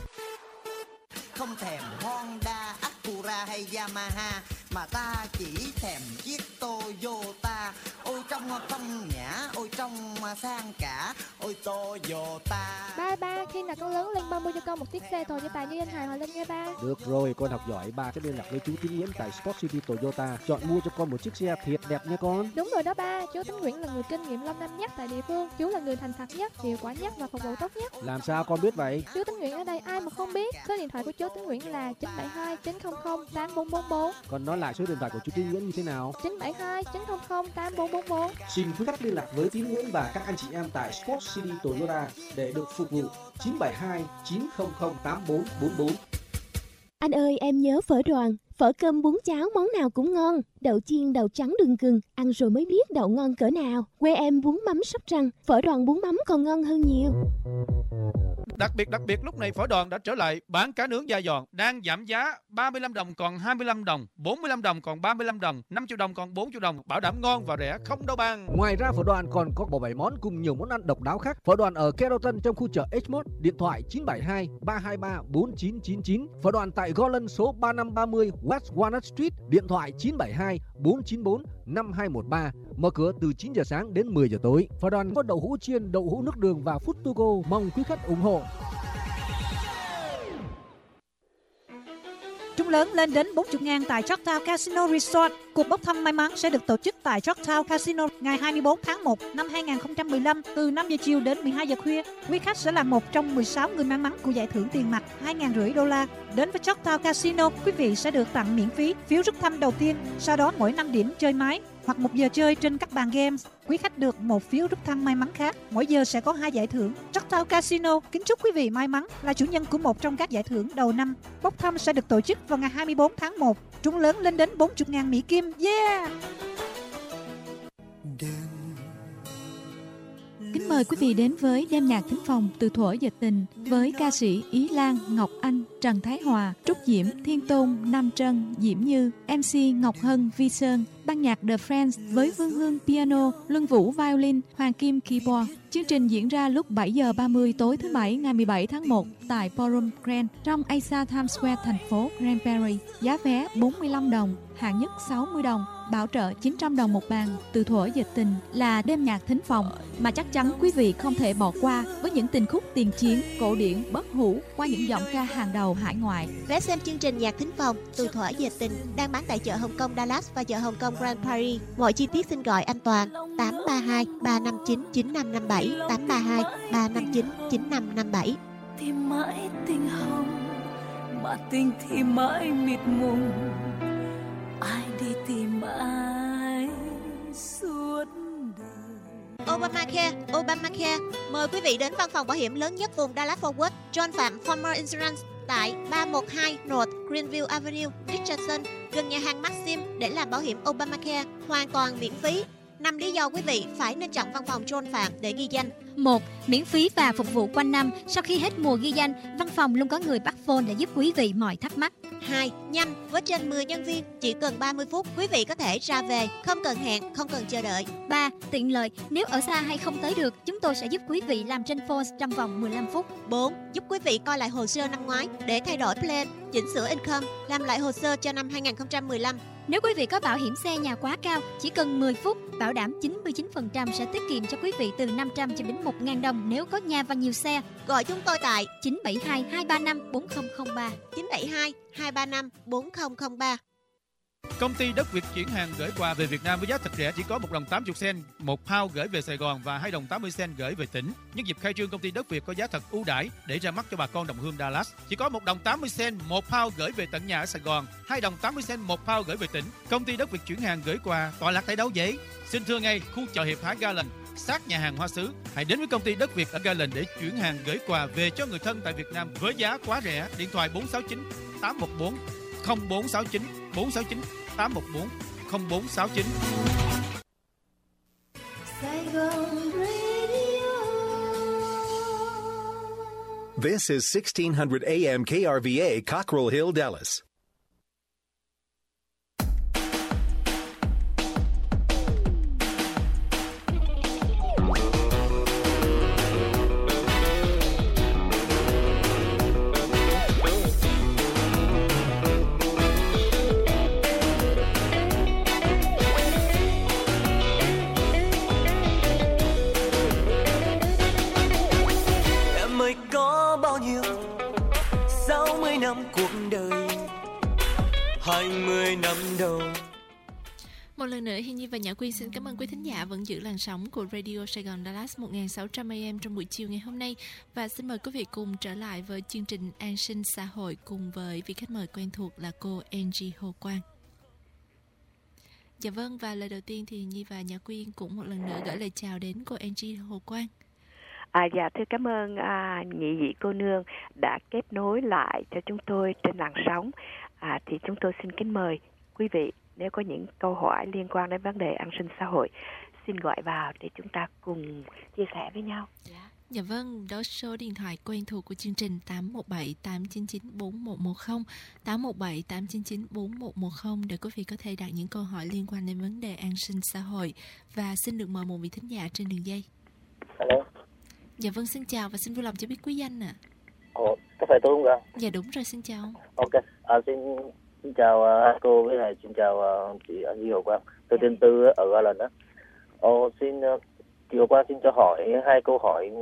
Speaker 18: Không thèm Honda, Acura hay Yamaha, mà ta chỉ thèm chiếc Toyota. Ôi trong phong nhã, ôi trong sang cả, ôi Toyota.
Speaker 19: Ba ba, khi nào con lớn lên ba mua cho con một chiếc xe Toyota như anh Hải Hòa Linh nha ba.
Speaker 20: Được rồi, con học giỏi, ba sẽ liên lạc với chú Tín Nguyễn tại Sport City Toyota, chọn mua cho con một chiếc xe thiệt đẹp nha con.
Speaker 19: Đúng rồi đó ba, chú Tín Nguyễn là người kinh nghiệm lâu năm nhất tại địa phương, chú là người thành thật nhất, hiệu quả nhất và phục vụ tốt nhất.
Speaker 20: Làm sao con biết vậy?
Speaker 19: Chú Tín Nguyễn ở đây ai mà không biết. Số điện thoại của chú Tín Nguyễn là chín bảy hai chín không không tám bốn bốn bốn.
Speaker 20: Còn nói lại số điện thoại của chú Tín Nguyễn như thế nào?
Speaker 19: chín bảy hai chín không không tám bốn bốn bốn.
Speaker 20: Xin quý khách liên lạc với Tín Nguyễn và các anh chị em tại Sport City Toyota để được phục vụ. Chín bảy hai chín không không tám bốn bốn bốn.
Speaker 21: Anh ơi, em nhớ phở Đoàn. Phở cơm bún cháo món nào cũng ngon. Đậu chiên đậu trắng đường gừng, ăn rồi mới biết đậu ngon cỡ nào. Quê em bún mắm Sóc Trăng, phở Đoàn bún mắm còn ngon hơn nhiều.
Speaker 9: Đặc biệt đặc biệt lúc này Phở Đoàn đã trở lại bán cá nướng da giòn, đang giảm giá ba mươi lăm đồng còn hai mươi lăm đồng, bốn mươi lăm đồng còn ba mươi lăm đồng, năm triệu đồng còn bốn triệu đồng, bảo đảm ngon và rẻ không đâu bằng.
Speaker 20: Ngoài ra Phở Đoàn còn có bộ bảy món cùng nhiều món ăn độc đáo khác. Phở Đoàn ở Carrollton trong khu chợ H một, điện thoại chín bảy hai ba hai ba bốn chín chín chín. Phở Đoàn tại Garland số ba năm ba mươi West Walnut Street, điện thoại chín bảy hai bốn chín bốn năm hai một ba. Mở cửa từ chín giờ sáng đến mười giờ tối. Phở Đoàn có đậu hũ chiên, đậu hũ nước đường và food to go. Mong quý khách ủng hộ.
Speaker 14: Trúng lớn lên đến bốn mươi ngàn tại Chinatown Casino Resort. Cuộc bốc thăm may mắn sẽ được tổ chức tại Chinatown Casino ngày hai mươi bốn tháng một năm hai nghìn không trăm mười lăm từ năm giờ chiều đến mười hai giờ khuya. Quý khách sẽ là một trong mười sáu người may mắn của giải thưởng tiền mặt hai nghìn rưỡi đô la. Đến với Chinatown Casino, quý vị sẽ được tặng miễn phí phiếu rút thăm đầu tiên. Sau đó mỗi năm điểm chơi máy hoặc một giờ chơi trên các bàn games, quý khách được một phiếu rút thăm may mắn khác. Mỗi giờ sẽ có hai giải thưởng. Chinatown Casino kính chúc quý vị may mắn là chủ nhân của một trong các giải thưởng đầu năm. Bốc thăm sẽ được tổ chức vào ngày hai mươi bốn tháng một. Trúng lớn lên đến bốn mươi ngàn Mỹ Kim. Yeah!
Speaker 22: Kính mời quý vị đến với đêm nhạc thính phòng từ thuở dịch tình với ca sĩ Ý Lan, Ngọc Anh, Trần Thái Hòa, Trúc Diễm, Thiên Tôn, Nam Trân, Diễm Như, em xê Ngọc Hân, Vi Sơn, ban nhạc The Friends với Vương Hương piano, Luân Vũ violin, Hoàng Kim keyboard. Chương trình diễn ra lúc bảy giờ ba mươi tối thứ Bảy ngày mười bảy tháng một tại Forum Grand trong Asia Times Square, thành phố Grand Prairie. Giá vé bốn mươi lăm đồng, hạng nhất sáu mươi đồng, bảo trợ chín trăm đồng một bàn. Từ thuở dịch tình là đêm nhạc thính phòng mà chắc chắn quý vị không thể bỏ qua với những tình khúc tiền chiến, cổ điển, bất hủ qua những giọng ca hàng đầu hải ngoại.
Speaker 16: Vé xem chương trình nhạc thính phòng từ thuở dịch tình đang bán tại chợ Hồng Kông Dallas và chợ Hồng Kông Grand Prairie. Mọi chi tiết xin gọi anh Toàn tám ba hai ba năm chín chín năm năm bảy tám ba hai ba năm chín chín năm năm bảy.
Speaker 23: Tìm mãi tình hồng mà tình thì mãi mịt mùng, ai đi tìm ai suốt đời.
Speaker 16: Obamacare, Obamacare mời quý vị đến văn phòng bảo hiểm lớn nhất vùng Dallas Fort Worth, John Phạm Farmer Insurance tại ba một hai North Greenville Avenue, Richardson, gần nhà hàng Maxim để làm bảo hiểm Obamacare hoàn toàn miễn phí. Năm lý do quý vị phải nên chọn văn phòng John Phạm để ghi danh.
Speaker 1: một. Miễn phí và phục vụ quanh năm. Sau khi hết mùa ghi danh, văn phòng luôn có người bắt phone để giúp quý vị mọi thắc mắc.
Speaker 16: Hai. Nhanh, với trên mười nhân viên, chỉ cần ba mươi phút, quý vị có thể ra về, không cần hẹn, không cần chờ đợi.
Speaker 1: Ba. Tiện lợi, nếu ở xa hay không tới được, chúng tôi sẽ giúp quý vị làm trên phone trong vòng mười lăm phút.
Speaker 16: Bốn. Giúp quý vị coi lại hồ sơ năm ngoái để thay đổi plan, chỉnh sửa income, làm lại hồ sơ cho năm hai không một lăm.
Speaker 1: Nếu quý vị có bảo hiểm xe nhà quá cao, chỉ cần mười phút, bảo đảm chín mươi chín phần trăm sẽ tiết kiệm cho quý vị từ năm trăm cho đến một nghìn đồng nếu có nhà và nhiều xe.
Speaker 16: Gọi chúng tôi tại
Speaker 1: chín bảy hai hai ba năm bốn không không ba.
Speaker 16: chín bảy hai hai ba năm bốn không không ba.
Speaker 9: Công ty Đất Việt chuyển hàng gửi quà về Việt Nam với giá thật rẻ, chỉ có một đồng tám mươi sen một pound gửi về Sài Gòn và hai đồng tám mươi sen gửi về tỉnh. Nhân dịp khai trương, công ty Đất Việt có giá thật ưu đãi để ra mắt cho bà con đồng hương Dallas. Chỉ có một đồng tám mươi sen một pound gửi về tận nhà ở Sài Gòn, hai đồng tám mươi sen một pound gửi về tỉnh. Công ty Đất Việt chuyển hàng gửi quà tọa lạc tại đâu vậy? Xin thưa ngay, khu chợ Hiệp Hải Garland, sát nhà hàng Hoa Sứ. Hãy đến với công ty Đất Việt ở Garland để chuyển hàng gửi quà về cho người thân tại Việt Nam với giá quá rẻ. Điện thoại bốn sáu chín tám một bốn không bốn sáu chín bốn sáu chín tám một bốn không bốn sáu chín.
Speaker 2: This is sixteen hundred A M K R V A, Cockrell Hill, Dallas.
Speaker 23: Cuộc đời hai mươi năm đầu.
Speaker 4: Một lần nữa, Hiên Nhi và Nhã Quyên xin cảm ơn quý thính giả vẫn giữ làn sóng của Radio Sài Gòn Dallas một nghìn sáu trăm A M trong buổi chiều ngày hôm nay. Và xin mời quý vị cùng trở lại với chương trình An sinh xã hội cùng với vị khách mời quen thuộc là cô Angie Hồ Quang. Dạ vâng, và lời đầu tiên thì Nhi và Nhã Quyên cũng một lần nữa gửi lời chào đến cô Angie Hồ Quang.
Speaker 5: À, dạ thưa cảm ơn à, nhị vị cô nương đã kết nối lại cho chúng tôi trên làn sóng. À, thì chúng tôi xin kính mời quý vị nếu có những câu hỏi liên quan đến vấn đề an sinh xã hội xin gọi vào để chúng ta cùng chia sẻ với nhau.
Speaker 4: Dạ, dạ vâng, đó số điện thoại quen thuộc của chương trình tám một bảy tám chín chín bốn một một không, tám một bảy tám chín chín bốn một một không để quý vị có thể đặt những câu hỏi liên quan đến vấn đề an sinh xã hội. Và xin được mời một vị thính giả trên đường dây.
Speaker 3: Hello.
Speaker 4: Dạ vâng, xin chào và xin vui lòng cho biết quý danh ạ. À.
Speaker 3: Ồ, có phải tôi không ạ?
Speaker 4: Dạ đúng rồi, xin chào.
Speaker 3: Ok, à, xin xin chào uh, cô với lại xin chào uh, chị Duy Hồ Quang. Tôi tên Tư ở Garland đó. Ồ, xin uh, chị Hồ Quang xin cho hỏi hai câu hỏi.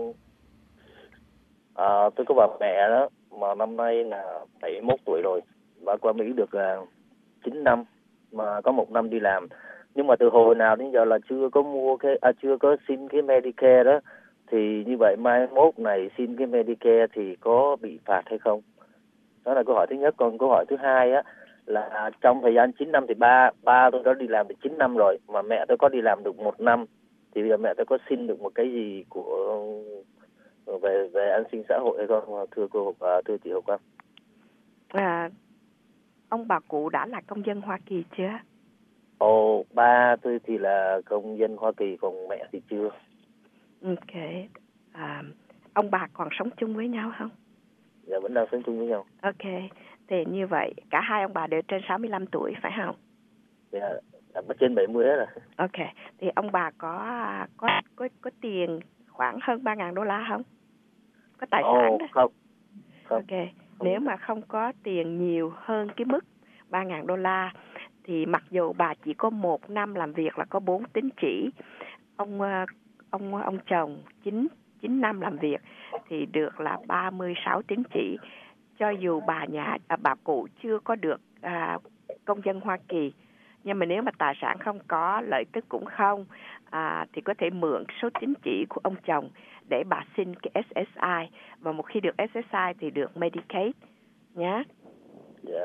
Speaker 3: À, tôi có bà mẹ đó mà năm nay là bảy mươi mốt tuổi rồi, bà qua Mỹ được uh, chín năm mà có một năm đi làm, nhưng mà từ hồi nào đến giờ là chưa có mua cái à, chưa có xin cái Medicare đó. Thì như vậy mai mốt này xin cái Medicare thì có bị phạt hay không? Đó là câu hỏi thứ nhất. Còn câu hỏi thứ hai á là trong thời gian chín năm thì ba ba tôi đã đi làm được chín năm rồi, mà mẹ tôi có đi làm được một năm. Thì bây giờ mẹ tôi có xin được một cái gì của về về an sinh xã hội hay không, thưa cô thưa chị Hồng Quang?
Speaker 5: À, ông bà cụ đã là công dân Hoa Kỳ chưa?
Speaker 3: Ồ, ba tôi thì là công dân Hoa Kỳ, còn mẹ thì chưa.
Speaker 5: Ok. À, ông bà còn sống chung với nhau không?
Speaker 3: Dạ vẫn đang sống chung với nhau.
Speaker 5: Ok. Thì như vậy cả hai ông bà đều trên sáu mươi lăm tuổi phải không?
Speaker 3: Dạ, đã trên bảy mươi hết rồi.
Speaker 5: Ok. Thì ông bà có có có có tiền khoảng hơn ba ngàn đô la không? Có tài sản
Speaker 3: oh,
Speaker 5: đó.
Speaker 3: Không. Không.
Speaker 5: Ok. Không. Nếu mà không có tiền nhiều hơn cái mức ba ngàn đô la thì mặc dù bà chỉ có một năm làm việc là có bốn tín chỉ, ông ông ông chồng chín chín năm làm việc thì được là ba mươi sáu tín chỉ. Cho dù bà nhà à, bà cụ chưa có được à, công dân Hoa Kỳ, nhưng mà nếu mà tài sản không có, lợi tức cũng không, à, thì có thể mượn số tín chỉ của ông chồng để bà xin cái ét ét i, và một khi được ét ét i thì được Medicaid nhé.
Speaker 3: Dạ.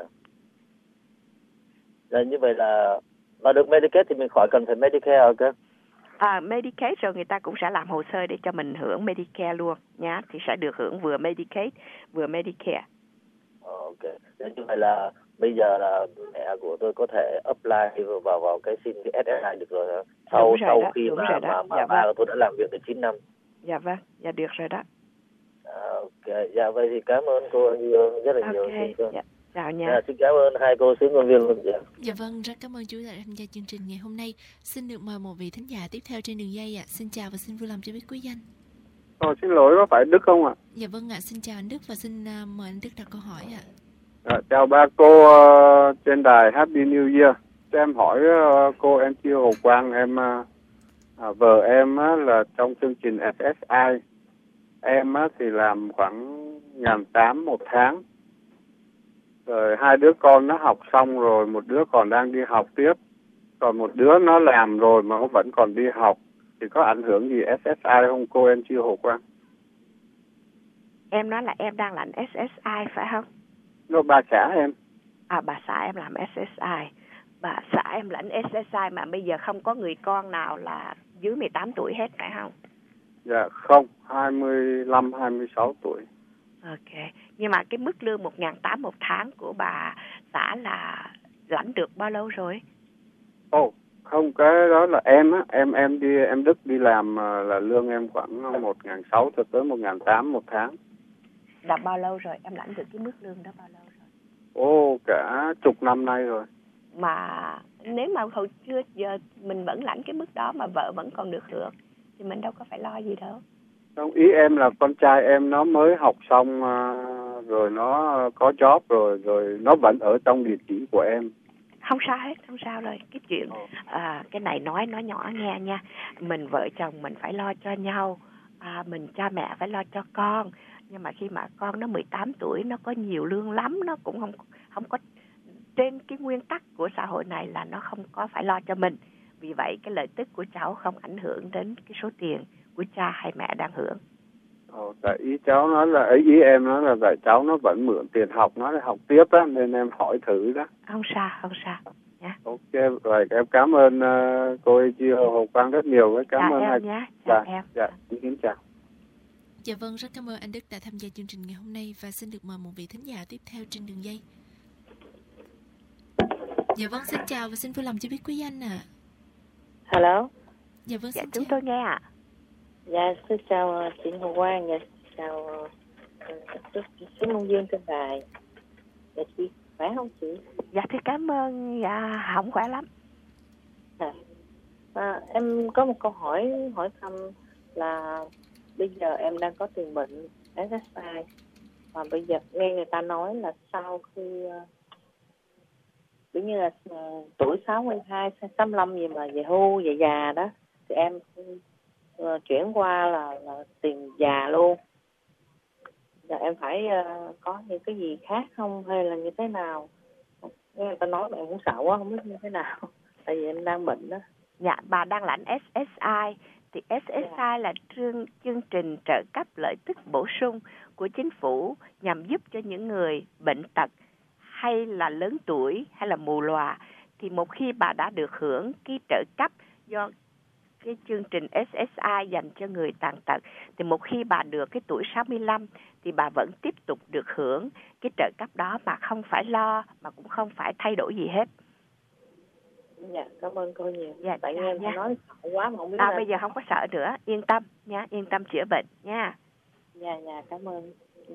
Speaker 3: Dạ, như vậy là mà được Medicaid thì mình khỏi cần phải Medicare cơ.
Speaker 5: À, Medicaid rồi người ta cũng sẽ làm hồ sơ để cho mình hưởng Medicare luôn nhá, thì sẽ được hưởng vừa Medicaid vừa Medicare.
Speaker 3: Ok, như vậy là bây giờ là mẹ của tôi có thể apply vào vào, vào cái xin cái ét ét i được rồi. Sau
Speaker 5: rồi
Speaker 3: sau
Speaker 5: đó,
Speaker 3: khi mà
Speaker 5: rồi
Speaker 3: mà, mà
Speaker 5: dạ
Speaker 3: ba
Speaker 5: vâng.
Speaker 3: của tôi đã làm việc được chín năm.
Speaker 5: Dạ vâng, dạ được rồi đó.
Speaker 3: À, ok, dạ vậy thì cảm ơn cô Anh Dương rất là nhiều.
Speaker 5: Ok, dạ, chào nha.
Speaker 3: Dạ, xin cảm ơn hai cô sướng ngôn viên luôn. Dạ.
Speaker 4: Dạ vâng, rất cảm ơn chú đã tham gia chương trình ngày hôm nay. Xin được mời một vị thính giả tiếp theo trên đường dây ạ. À. Xin chào và xin vui lòng cho biết quý danh.
Speaker 6: Ờ, xin lỗi, có phải Đức không ạ?
Speaker 4: Dạ vâng ạ, xin chào anh Đức và xin uh, mời anh Đức đặt câu hỏi ạ.
Speaker 6: À, chào ba cô uh, trên đài Happy New Year. Cho em hỏi uh, cô em Chiêu Hồ Quang, em uh, à, vợ em uh, là trong chương trình ét ét i. Em uh, thì làm khoảng ngàn tám một tháng. Rồi hai đứa con nó học xong rồi, một đứa còn đang đi học tiếp. Còn một đứa nó làm rồi mà nó vẫn còn đi học. Thì có ảnh hưởng gì ét ét i không cô em Chiêu Hồ Quang?
Speaker 5: Em nói là em đang lãnh ét ét i phải không?
Speaker 6: Nó bà xã em.
Speaker 5: À, bà xã em làm ét ét i. Bà xã em lãnh ét ét i mà bây giờ không có người con nào là dưới mười tám tuổi hết phải không?
Speaker 6: Dạ không, hai mươi lăm, hai mươi sáu tuổi.
Speaker 5: Ok, nhưng mà cái mức lương một nghìn tám trăm một tháng của bà xã là lãnh được bao lâu rồi?
Speaker 6: Ồ, oh, không, cái đó là em á, em em đi em Đức đi làm là lương em khoảng một nghìn sáu trăm cho tới một nghìn tám trăm một tháng.
Speaker 5: Là bao lâu rồi? Em lãnh được cái mức lương đó bao lâu rồi?
Speaker 6: Ồ, oh, cả chục năm nay rồi.
Speaker 5: Mà nếu mà hồi chưa giờ mình vẫn lãnh cái mức đó mà vợ vẫn còn được hưởng thì mình đâu có phải lo gì đâu.
Speaker 6: Không, ý em là con trai em nó mới học xong rồi nó có job rồi rồi nó vẫn ở trong địa chỉ của em.
Speaker 5: Không sao hết, không sao rồi. Cái chuyện à, cái này nói nói nhỏ nghe nha. Mình vợ chồng mình phải lo cho nhau, à, mình cha mẹ phải lo cho con. Nhưng mà khi mà con nó mười tám tuổi, nó có nhiều lương lắm, nó cũng không không có trên cái nguyên tắc của xã hội này là nó không có phải lo cho mình. Vì vậy cái lợi tức của cháu không ảnh hưởng đến cái số tiền của cha hay mẹ đang hưởng.
Speaker 6: Ồ, tại ý cháu nói là ý, ý em nói là tại cháu nó vẫn mượn tiền học nó để học tiếp á, nên em hỏi thử đó.
Speaker 5: Không sao, không sao. Nhá.
Speaker 6: Ok, rồi em cảm ơn uh, cô Chiêu Hồ Quang rất nhiều. Cảm
Speaker 5: chào
Speaker 6: ơn
Speaker 5: em
Speaker 6: hai...
Speaker 5: nhé. Chào dạ, em.
Speaker 6: Dạ, xin chào.
Speaker 4: Dạ vâng, rất cảm ơn anh Đức đã tham gia chương trình ngày hôm nay và xin được mời một vị thính giả tiếp theo trên đường dây. Dạ vâng, xin chào và xin vui lòng cho biết quý danh ạ. À.
Speaker 7: Hello.
Speaker 4: Dạ vâng,
Speaker 5: dạ,
Speaker 4: xin
Speaker 5: chúng
Speaker 4: chào.
Speaker 5: tôi nghe ạ. À.
Speaker 7: Dạ, xin chào chị Hồ Quang, dạ, chào số nhân viên trên đài. Dạ chị khỏe không chị?
Speaker 5: Dạ thì cảm ơn, dạ không khỏe lắm.
Speaker 7: À, à, em có một câu hỏi hỏi thăm là bây giờ em đang có tiền bệnh ét ét i và bây giờ nghe người ta nói là sau khi ví như là tuổi sáu mươi hai, sáu mươi lăm gì mà về hưu, về già đó thì em uh, chuyển qua là, là tiền già luôn. Giờ em phải uh, có những cái gì khác không hay là như thế nào? Nghe người ta nói mà em cũng sợ quá, không biết như thế nào. Tại vì em đang bệnh đó.
Speaker 5: Dạ, bà đang lãnh ét ét i thì ét ét i yeah. là chương, chương trình trợ cấp lợi tức bổ sung của chính phủ nhằm giúp cho những người bệnh tật hay là lớn tuổi hay là mù lòa. Thì một khi bà đã được hưởng cái trợ cấp do cái chương trình ét ét i dành cho người tàn tật thì một khi bà được cái tuổi sáu mươi lăm thì bà vẫn tiếp tục được hưởng cái trợ cấp đó mà không phải lo mà cũng không phải thay đổi gì hết.
Speaker 7: Dạ, cảm ơn cô nhiều.
Speaker 5: Dạ,
Speaker 7: tại nghe em nói sợ quá mà không biết.
Speaker 5: À,
Speaker 7: là...
Speaker 5: bây giờ không có sợ nữa, yên tâm nha, yên tâm chữa bệnh nha.
Speaker 7: Dạ, dạ, cảm ơn.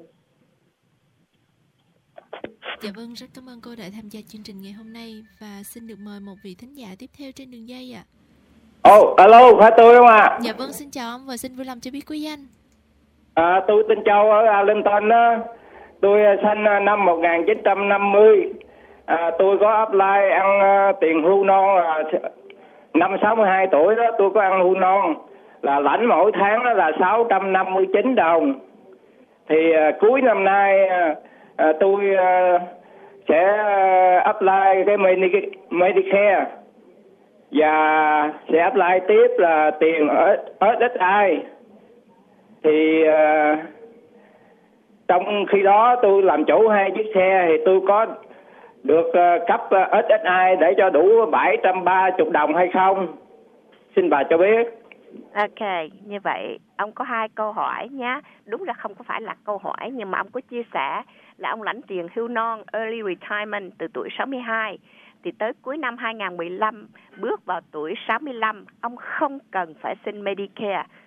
Speaker 4: Dạ vâng, rất cảm ơn cô đã tham gia chương trình ngày hôm nay và xin được mời một vị thính giả tiếp theo trên đường dây ạ.
Speaker 8: À. Ồ, oh, alo, phải tôi không ạ? À?
Speaker 4: Dạ vâng, xin chào ông và xin vui lòng cho biết quý danh.
Speaker 8: À, tôi tên Châu ở Arlington đó. Tôi sinh năm một nghìn chín trăm năm mươi. À, tôi có apply ăn uh, tiền hưu non là năm sáu mươi hai tuổi đó, tôi có ăn hưu non là lãnh mỗi tháng đó là sáu trăm năm mươi chín đồng. Thì uh, cuối năm nay uh, uh, tôi uh, sẽ uh, apply cái Medicare và sẽ apply tiếp là tiền ở ét ét i. Thì uh, trong khi đó tôi làm chủ hai chiếc xe thì tôi có được uh, cấp uh, ét ét i để cho đủ bảy trăm ba mươi đồng hay không? Xin bà cho biết.
Speaker 5: Ok, như vậy ông có hai câu hỏi nhé. Đúng là không có phải là câu hỏi nhưng mà ông có chia sẻ là ông lãnh tiền hưu non early retirement từ tuổi sáu mươi hai. Thì tới cuối năm hai không một lăm bước vào tuổi sáu mươi lăm, ông không cần phải xin Medicare.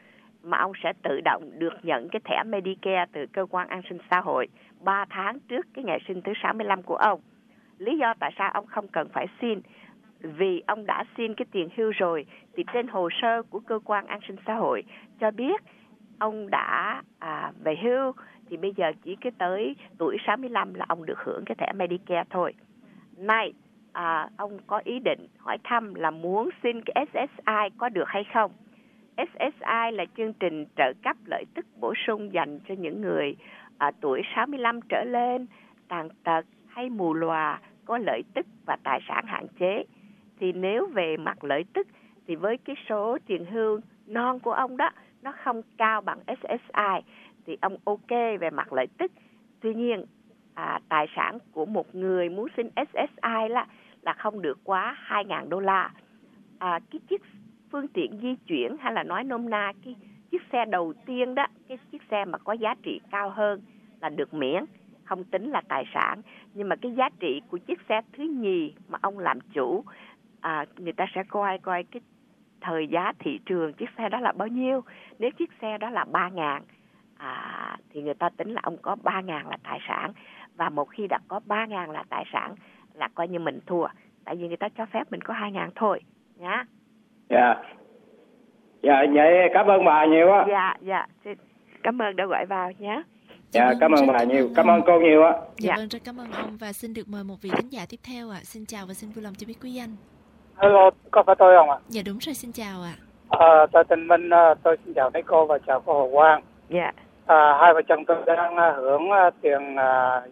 Speaker 5: mà ông sẽ tự động được nhận cái thẻ Medicare từ cơ quan an sinh xã hội ba tháng trước cái ngày sinh thứ sáu mươi lăm của ông. Lý do tại sao ông không cần phải xin? Vì ông đã xin cái tiền hưu rồi, thì trên hồ sơ của cơ quan an sinh xã hội cho biết ông đã à, về hưu, thì bây giờ chỉ cái tới tuổi sáu mươi lăm là ông được hưởng cái thẻ Medicare thôi. Này, à, ông có ý định hỏi thăm là muốn xin cái ét ét i có được hay không? ét ét i là chương trình trợ cấp lợi tức bổ sung dành cho những người à, tuổi sáu mươi lăm trở lên, tàn tật hay mù lòa, có lợi tức và tài sản hạn chế. Thì nếu về mặt lợi tức thì với cái số tiền hưu non của ông đó, nó không cao bằng ét ét i, thì ông ok về mặt lợi tức. Tuy nhiên à, tài sản của một người muốn xin ét ét i là, là không được quá hai nghìn đô la. À, cái chiếc phương tiện di chuyển, hay là nói nôm na cái chiếc xe đầu tiên đó, cái chiếc xe mà có giá trị cao hơn là được miễn, không tính là tài sản. Nhưng mà cái giá trị của chiếc xe thứ nhì mà ông làm chủ, à, người ta sẽ coi coi cái thời giá thị trường chiếc xe đó là bao nhiêu. Nếu chiếc xe đó là ba ngàn à, thì người ta tính là ông có ba ngàn là tài sản. Và một khi đã có ba ngàn là tài sản là coi như mình thua, tại vì người ta cho phép mình có hai ngàn thôi nhá.
Speaker 8: Dạ. Dạ, vậy cảm ơn bà nhiều á.
Speaker 5: Dạ, dạ. Cảm ơn đã gọi vào nhé.
Speaker 8: Dạ,
Speaker 4: vâng,
Speaker 8: cảm ơn bà
Speaker 4: cảm
Speaker 8: nhiều.
Speaker 4: ơn
Speaker 8: Cảm
Speaker 4: ông.
Speaker 8: ơn cô nhiều á.
Speaker 4: Dạ,
Speaker 5: Dạ.
Speaker 4: vâng, rất cảm ơn ông, và xin được mời một vị thính giả tiếp theo ạ. Xin chào và xin vui lòng cho biết quý danh.
Speaker 10: Hello, có phải tôi không ạ?
Speaker 4: Dạ đúng rồi, xin chào ạ.
Speaker 10: À, tôi tên Minh, tôi xin chào mấy cô và chào cô Hồ Quang.
Speaker 5: Dạ.
Speaker 10: À, hai vợ chồng tôi đang hưởng tiền à,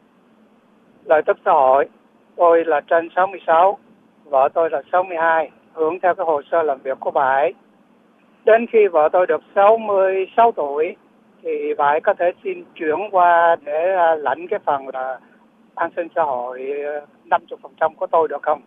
Speaker 10: lợi tức xã hội. Tôi là trên sáu mươi sáu, vợ tôi là sáu mươi hai, hưởng theo cái hồ sơ làm việc của bà ấy. Đến khi vợ tôi được sáu mươi sáu tuổi thì bà ấy có thể xin chuyển qua để à, lãnh cái phần là an sinh xã hội năm mươi phần trăm của tôi được không?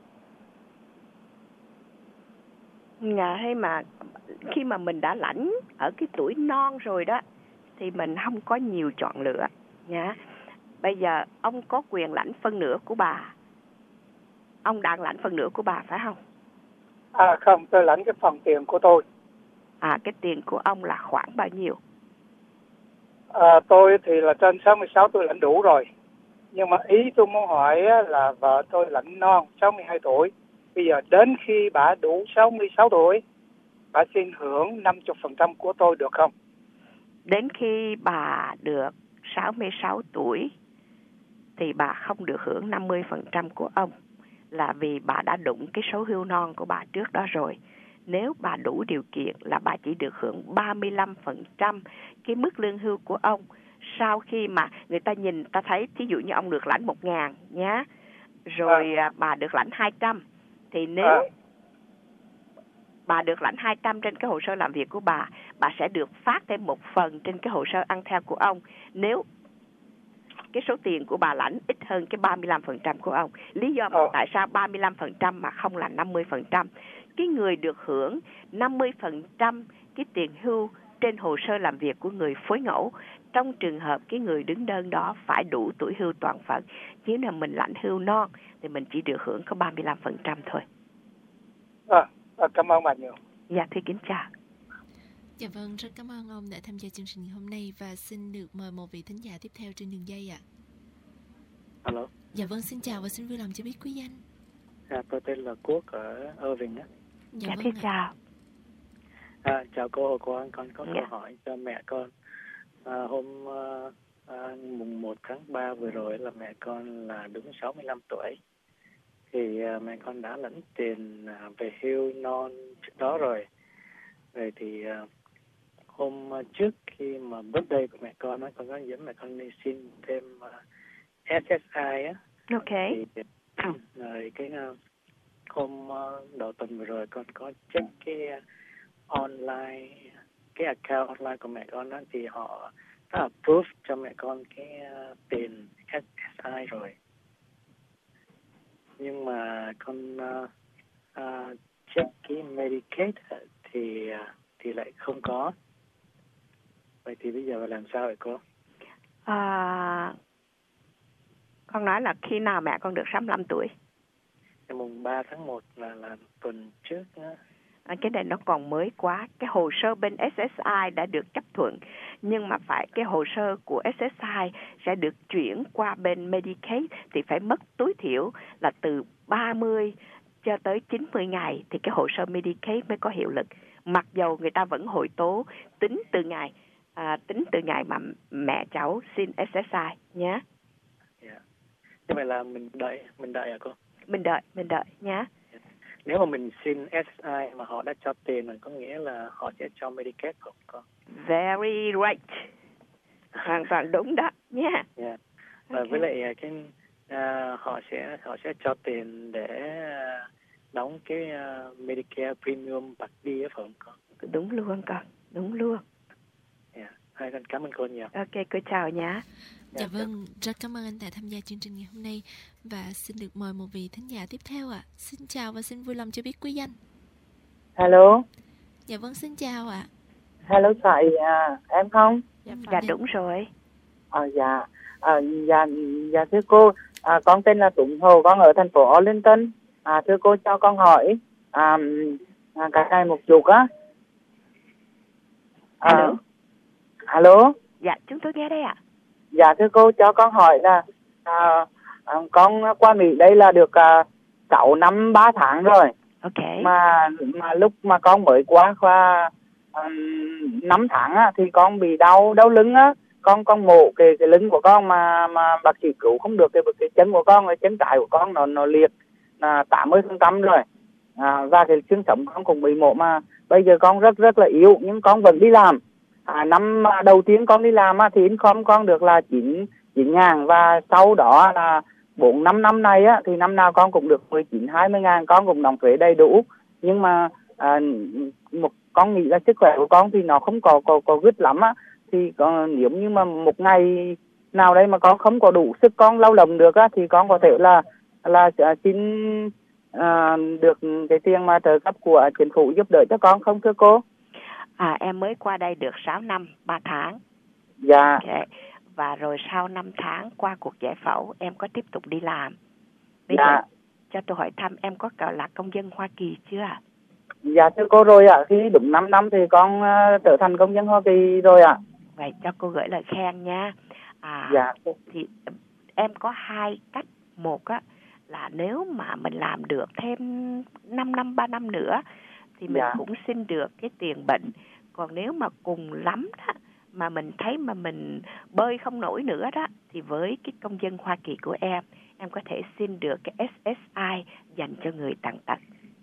Speaker 5: Dạ, hay mà khi mà mình đã lãnh ở cái tuổi non rồi đó thì mình không có nhiều chọn lựa nha. Bây giờ ông có quyền lãnh phân nửa của bà. Ông đang lãnh phân nửa của bà phải không?
Speaker 10: À không, tôi lãnh cái phần tiền của tôi.
Speaker 5: À, cái tiền của ông là khoảng bao nhiêu?
Speaker 10: À, tôi thì là trên sáu mươi sáu tôi lãnh đủ rồi. Nhưng mà ý tôi muốn hỏi là vợ tôi lãnh non sáu mươi hai tuổi. Bây giờ đến khi bà đủ sáu mươi sáu tuổi, bà xin hưởng năm mươi phần trăm của tôi được không?
Speaker 5: Đến khi bà được sáu mươi sáu tuổi thì bà không được hưởng năm mươi phần trăm của ông, là vì bà đã đụng cái số hưu non của bà trước đó rồi. Nếu bà đủ điều kiện là bà chỉ được hưởng ba mươi lăm phần trăm cái mức lương hưu của ông. Sau khi mà người ta nhìn, ta thấy thí dụ như ông được lãnh một ngàn nhá, rồi à. bà được lãnh hai trăm, thì nếu à. bà được lãnh hai trăm trên cái hồ sơ làm việc của bà, bà sẽ được phát thêm một phần trên cái hồ sơ ăn theo của ông, nếu cái số tiền của bà lãnh ít hơn cái ba mươi lăm phần trăm của ông. Lý do à. tại sao ba mươi lăm phần trăm mà không là năm mươi phần trăm? Cái người được hưởng năm mươi phần trăm cái tiền hưu trên hồ sơ làm việc của người phối ngẫu, trong trường hợp cái người đứng đơn đó phải đủ tuổi hưu toàn phận. Nếu là mình lãnh hưu non thì mình chỉ được hưởng có ba mươi lăm phần trăm thôi.
Speaker 10: À, cảm ơn bạn nhiều.
Speaker 5: Dạ, thưa kính chào.
Speaker 4: Dạ vâng, rất cảm ơn ông đã tham gia chương trình hôm nay, và xin được mời một vị thính giả tiếp theo trên đường dây ạ.
Speaker 11: Alo.
Speaker 4: Dạ vâng, xin chào và xin vui lòng cho biết quý danh.
Speaker 11: À, tôi tên là Quốc ở Irving á.
Speaker 5: Dạ, dạ vâng, chào.
Speaker 11: À, chào cô Hồ Quang, con có
Speaker 5: dạ.
Speaker 11: câu hỏi cho mẹ con. À, hôm à, à, mùng một tháng ba vừa rồi là mẹ con là đúng sáu mươi lăm tuổi. Thì à, mẹ con đã lãnh tiền à, về hưu non trước đó rồi. Rồi thì à, hôm trước khi mà birthday của mẹ con, con có dẫn mẹ con đi xin thêm uh, ét ét i á.
Speaker 5: Ok.
Speaker 11: Thì, rồi cái uh, hôm uh, đầu tuần vừa rồi con có check cái uh, online, cái account online của mẹ con đó, thì họ đã approve cho mẹ con cái uh, tiền ét ét i rồi. Nhưng mà con uh, uh, check cái Medicaid thì uh, thì lại không có. Vậy thì bây giờ làm sao vậy cô?
Speaker 5: À, con nói là khi nào mẹ con được sáu mươi lăm tuổi?
Speaker 11: Ngày mùng ba tháng một là là tuần trước đó.
Speaker 5: À, cái này nó còn mới quá. Cái hồ sơ bên ét ét i đã được chấp thuận, nhưng mà phải cái hồ sơ của ét ét i sẽ được chuyển qua bên Medicaid thì phải mất tối thiểu là từ ba mươi cho tới chín mươi ngày thì cái hồ sơ Medicaid mới có hiệu lực. Mặc dầu người ta vẫn hồi tố tính từ ngày à, tính từ ngày mà mẹ cháu xin ét ét i nhé.
Speaker 11: Yeah. Như vậy là mình đợi, mình đợi à cô?
Speaker 5: Mình đợi, mình đợi nhé.
Speaker 11: Nếu mà mình xin ét ét i mà họ đã cho tiền rồi, có nghĩa là họ sẽ cho Medicaid không con?
Speaker 5: Very right. Hoàn toàn đúng đó nha. Yeah.
Speaker 11: Yeah. Và
Speaker 5: Okay.
Speaker 11: với lại cái uh, họ sẽ họ sẽ cho tiền để uh, đóng cái uh, Medicare Premium Part D phải không con?
Speaker 5: Đúng luôn con, đúng luôn.
Speaker 11: Yeah. Hai con cảm ơn cô nhiều.
Speaker 5: Ok, cô chào nhé.
Speaker 4: Dạ vâng, rất cảm ơn anh đã tham gia chương trình ngày hôm nay. Và xin được mời một vị thính giả tiếp theo ạ. À. Xin chào và xin vui lòng cho biết quý danh.
Speaker 12: Hello.
Speaker 4: Dạ vâng, xin chào ạ. À.
Speaker 12: Hello chị, à, em không?
Speaker 5: Dạ, dạ đúng rồi.
Speaker 12: À, dạ, à, dạ, dạ thưa cô, à, con tên là Tuấn Hồ, con ở thành phố Arlington. À, thưa cô cho con hỏi à, à, cái này một chút á. À,
Speaker 5: Alo.
Speaker 12: Alo.
Speaker 5: Dạ, chúng tôi nghe đây ạ. À.
Speaker 12: Dạ thưa cô cho con hỏi là à, à, con qua Mỹ đây là được à, sáu năm ba tháng rồi.
Speaker 5: Ok.
Speaker 12: Mà mà lúc mà con mới qua qua um, năm tháng á thì con bị đau đau lưng á, con con mổ cái cái lưng của con mà mà bác sĩ cứu không được cái cái chân của con, cái chân trái của con nó nó liệt là tám mươi phần trăm rồi. À, và cái xương sống con cũng bị mổ, mà bây giờ con rất rất là yếu nhưng con vẫn đi làm. À, năm đầu tiên con đi làm á, thì income con được là chín chín ngàn, và sau đó là bốn năm năm nay á, thì năm nào con cũng được mười chín hai mươi ngàn, con cũng đóng thuế đầy đủ. Nhưng mà à, một con nghĩ là sức khỏe của con thì nó không có có có good lắm á, thì còn, nếu như mà một ngày nào đây mà con không có đủ sức con lao động được á, thì con có thể là là xin à, được cái tiền mà trợ cấp của chính phủ giúp đỡ cho con không thưa cô?
Speaker 5: À, em mới qua đây được sáu năm ba tháng.
Speaker 12: Dạ.
Speaker 5: Okay. Và rồi sau năm tháng qua cuộc giải phẫu em có tiếp tục đi làm. Bây
Speaker 12: dạ.
Speaker 5: giờ cho tôi hỏi thăm em có gọi là công dân Hoa Kỳ chưa?
Speaker 12: Dạ thưa cô rồi ạ, à. Khi đúng năm năm thì con uh, trở thành công dân Hoa Kỳ rồi ạ. À.
Speaker 5: Vậy cho cô gửi lời khen nha. À,
Speaker 12: dạ.
Speaker 5: Thì em có hai cách. Một á là nếu mà mình làm được thêm năm năm ba năm nữa thì mình dạ. cũng xin được cái tiền bệnh. Còn nếu mà cùng lắm đó mà mình thấy mà mình bơi không nổi nữa đó, thì với cái công dân Hoa Kỳ của em, em có thể xin được cái ét ét i dành cho người tàn tật.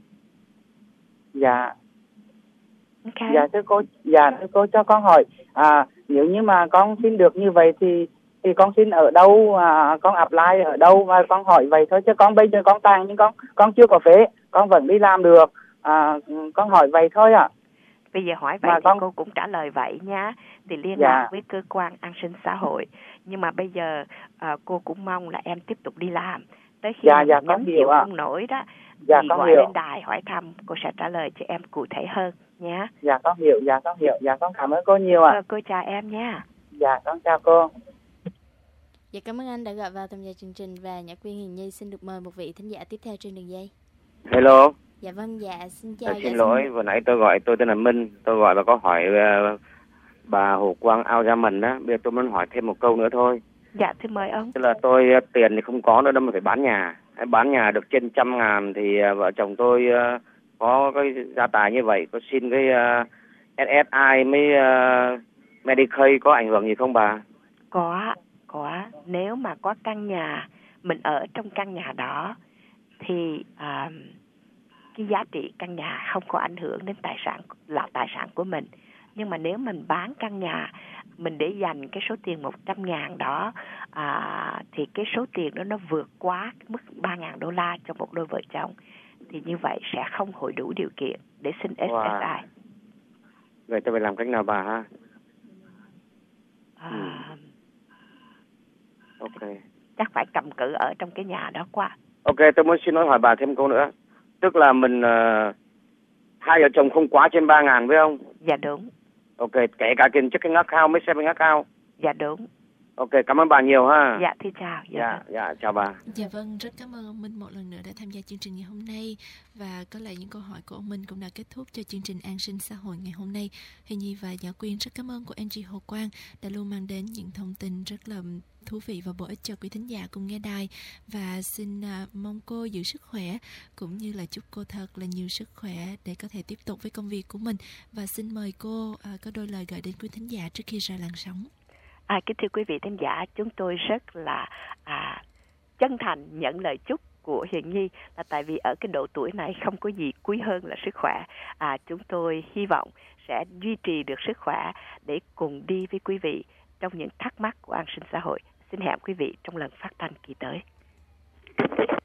Speaker 12: Dạ.
Speaker 5: Okay.
Speaker 12: Dạ thưa cô, dạ thưa cô cho con hỏi, à, nếu như mà con xin được như vậy thì thì con xin ở đâu, à, con apply ở đâu, mà con hỏi vậy thôi, chứ con bây giờ con tàn nhưng con con chưa có phế, con vẫn đi làm được, à, con hỏi vậy thôi ạ. À.
Speaker 5: Bây giờ hỏi vậy mà thì con... cô cũng trả lời vậy nha, thì liên
Speaker 12: dạ.
Speaker 5: lạc với cơ quan an sinh xã hội. Nhưng mà bây giờ à, cô cũng mong là em tiếp tục đi làm tới khi
Speaker 12: dạ, dạ,
Speaker 5: nhắm chịu không nổi đó,
Speaker 12: dạ,
Speaker 5: thì gọi
Speaker 12: hiểu.
Speaker 5: lên đài hỏi thăm, cô sẽ trả lời cho em cụ thể hơn nhé.
Speaker 12: Dạ con hiểu, dạ con hiểu, dạ con cảm ơn cô nhiều ạ. À.
Speaker 5: Cô chào em nha.
Speaker 12: Dạ con chào cô.
Speaker 13: Dạ cảm ơn anh đã gọi vào tham gia chương trình, và Nhã Quyên Hiền Nhi xin được mời một vị thính giả tiếp theo trên đường dây.
Speaker 15: Hello.
Speaker 13: Dạ vâng, dạ xin chào.
Speaker 15: À,
Speaker 13: dạ,
Speaker 15: xin lỗi, xin... vừa nãy tôi gọi, tôi tên là Minh, tôi gọi và có hỏi uh, bà Hồ Quang Ao Gia Mình á, bây giờ tôi muốn hỏi thêm một câu nữa thôi.
Speaker 5: Dạ, thưa mời ông.
Speaker 15: Tức là tôi uh, tiền thì không có nữa đâu mà phải bán nhà, bán nhà được trên trăm ngàn thì uh, vợ chồng tôi uh, có cái gia tài như vậy, có xin cái uh, ét ét i mới uh, Medicaid có ảnh hưởng gì không bà?
Speaker 5: Có, có. Nếu mà có căn nhà, mình ở trong căn nhà đó thì uh, cái giá trị căn nhà không có ảnh hưởng đến tài sản, là tài sản của mình. Nhưng mà nếu mình bán căn nhà, mình để dành cái số tiền một trăm ngàn đó, à, thì cái số tiền đó nó vượt quá mức ba ngàn đô la cho một đôi vợ chồng, thì như vậy sẽ không hội đủ điều kiện để xin ét ét i. Wow.
Speaker 15: Vậy tôi phải làm cách nào bà ha?
Speaker 5: À,
Speaker 15: ừ. Ok.
Speaker 5: Chắc phải cầm cự ở trong cái nhà đó qua.
Speaker 15: Ok, tôi muốn xin nói hỏi bà thêm câu nữa. Tức là mình uh, hai vợ chồng không quá trên ba ngàn phải không?
Speaker 5: Dạ đúng.
Speaker 15: Ok, kể cả tiền chiếc cái ngắc khao, mấy xe bên ngắc khao.
Speaker 5: Dạ đúng.
Speaker 15: Ok, cảm ơn bà nhiều ha.
Speaker 5: Dạ, thì chào.
Speaker 15: Dạ, dạ, dạ chào bà.
Speaker 4: Dạ vâng, rất cảm ơn ông Minh một lần nữa đã tham gia chương trình ngày hôm nay. Và có lẽ những câu hỏi của ông Minh cũng đã kết thúc cho chương trình An sinh xã hội ngày hôm nay. Hình Nhi và Nhã Quyên rất cảm ơn của en giê Hồ Quang đã luôn mang đến những thông tin rất là thú vị và bổ ích cho quý thính giả cùng nghe đài. Và xin uh, mong cô giữ sức khỏe, cũng như là chúc cô thật là nhiều sức khỏe để có thể tiếp tục với công việc của mình. Và xin mời cô uh, có đôi lời gửi đến quý thính giả trước khi ra làn sóng.
Speaker 5: À, kính thưa quý vị thính giả, chúng tôi rất là à, chân thành nhận lời chúc của Hiền Nhi, là tại vì ở cái độ tuổi này không có gì quý hơn là sức khỏe. À, chúng tôi hy vọng sẽ duy trì được sức khỏe để cùng đi với quý vị trong những thắc mắc của an sinh xã hội. Xin hẹn quý vị trong lần phát thanh kỳ tới.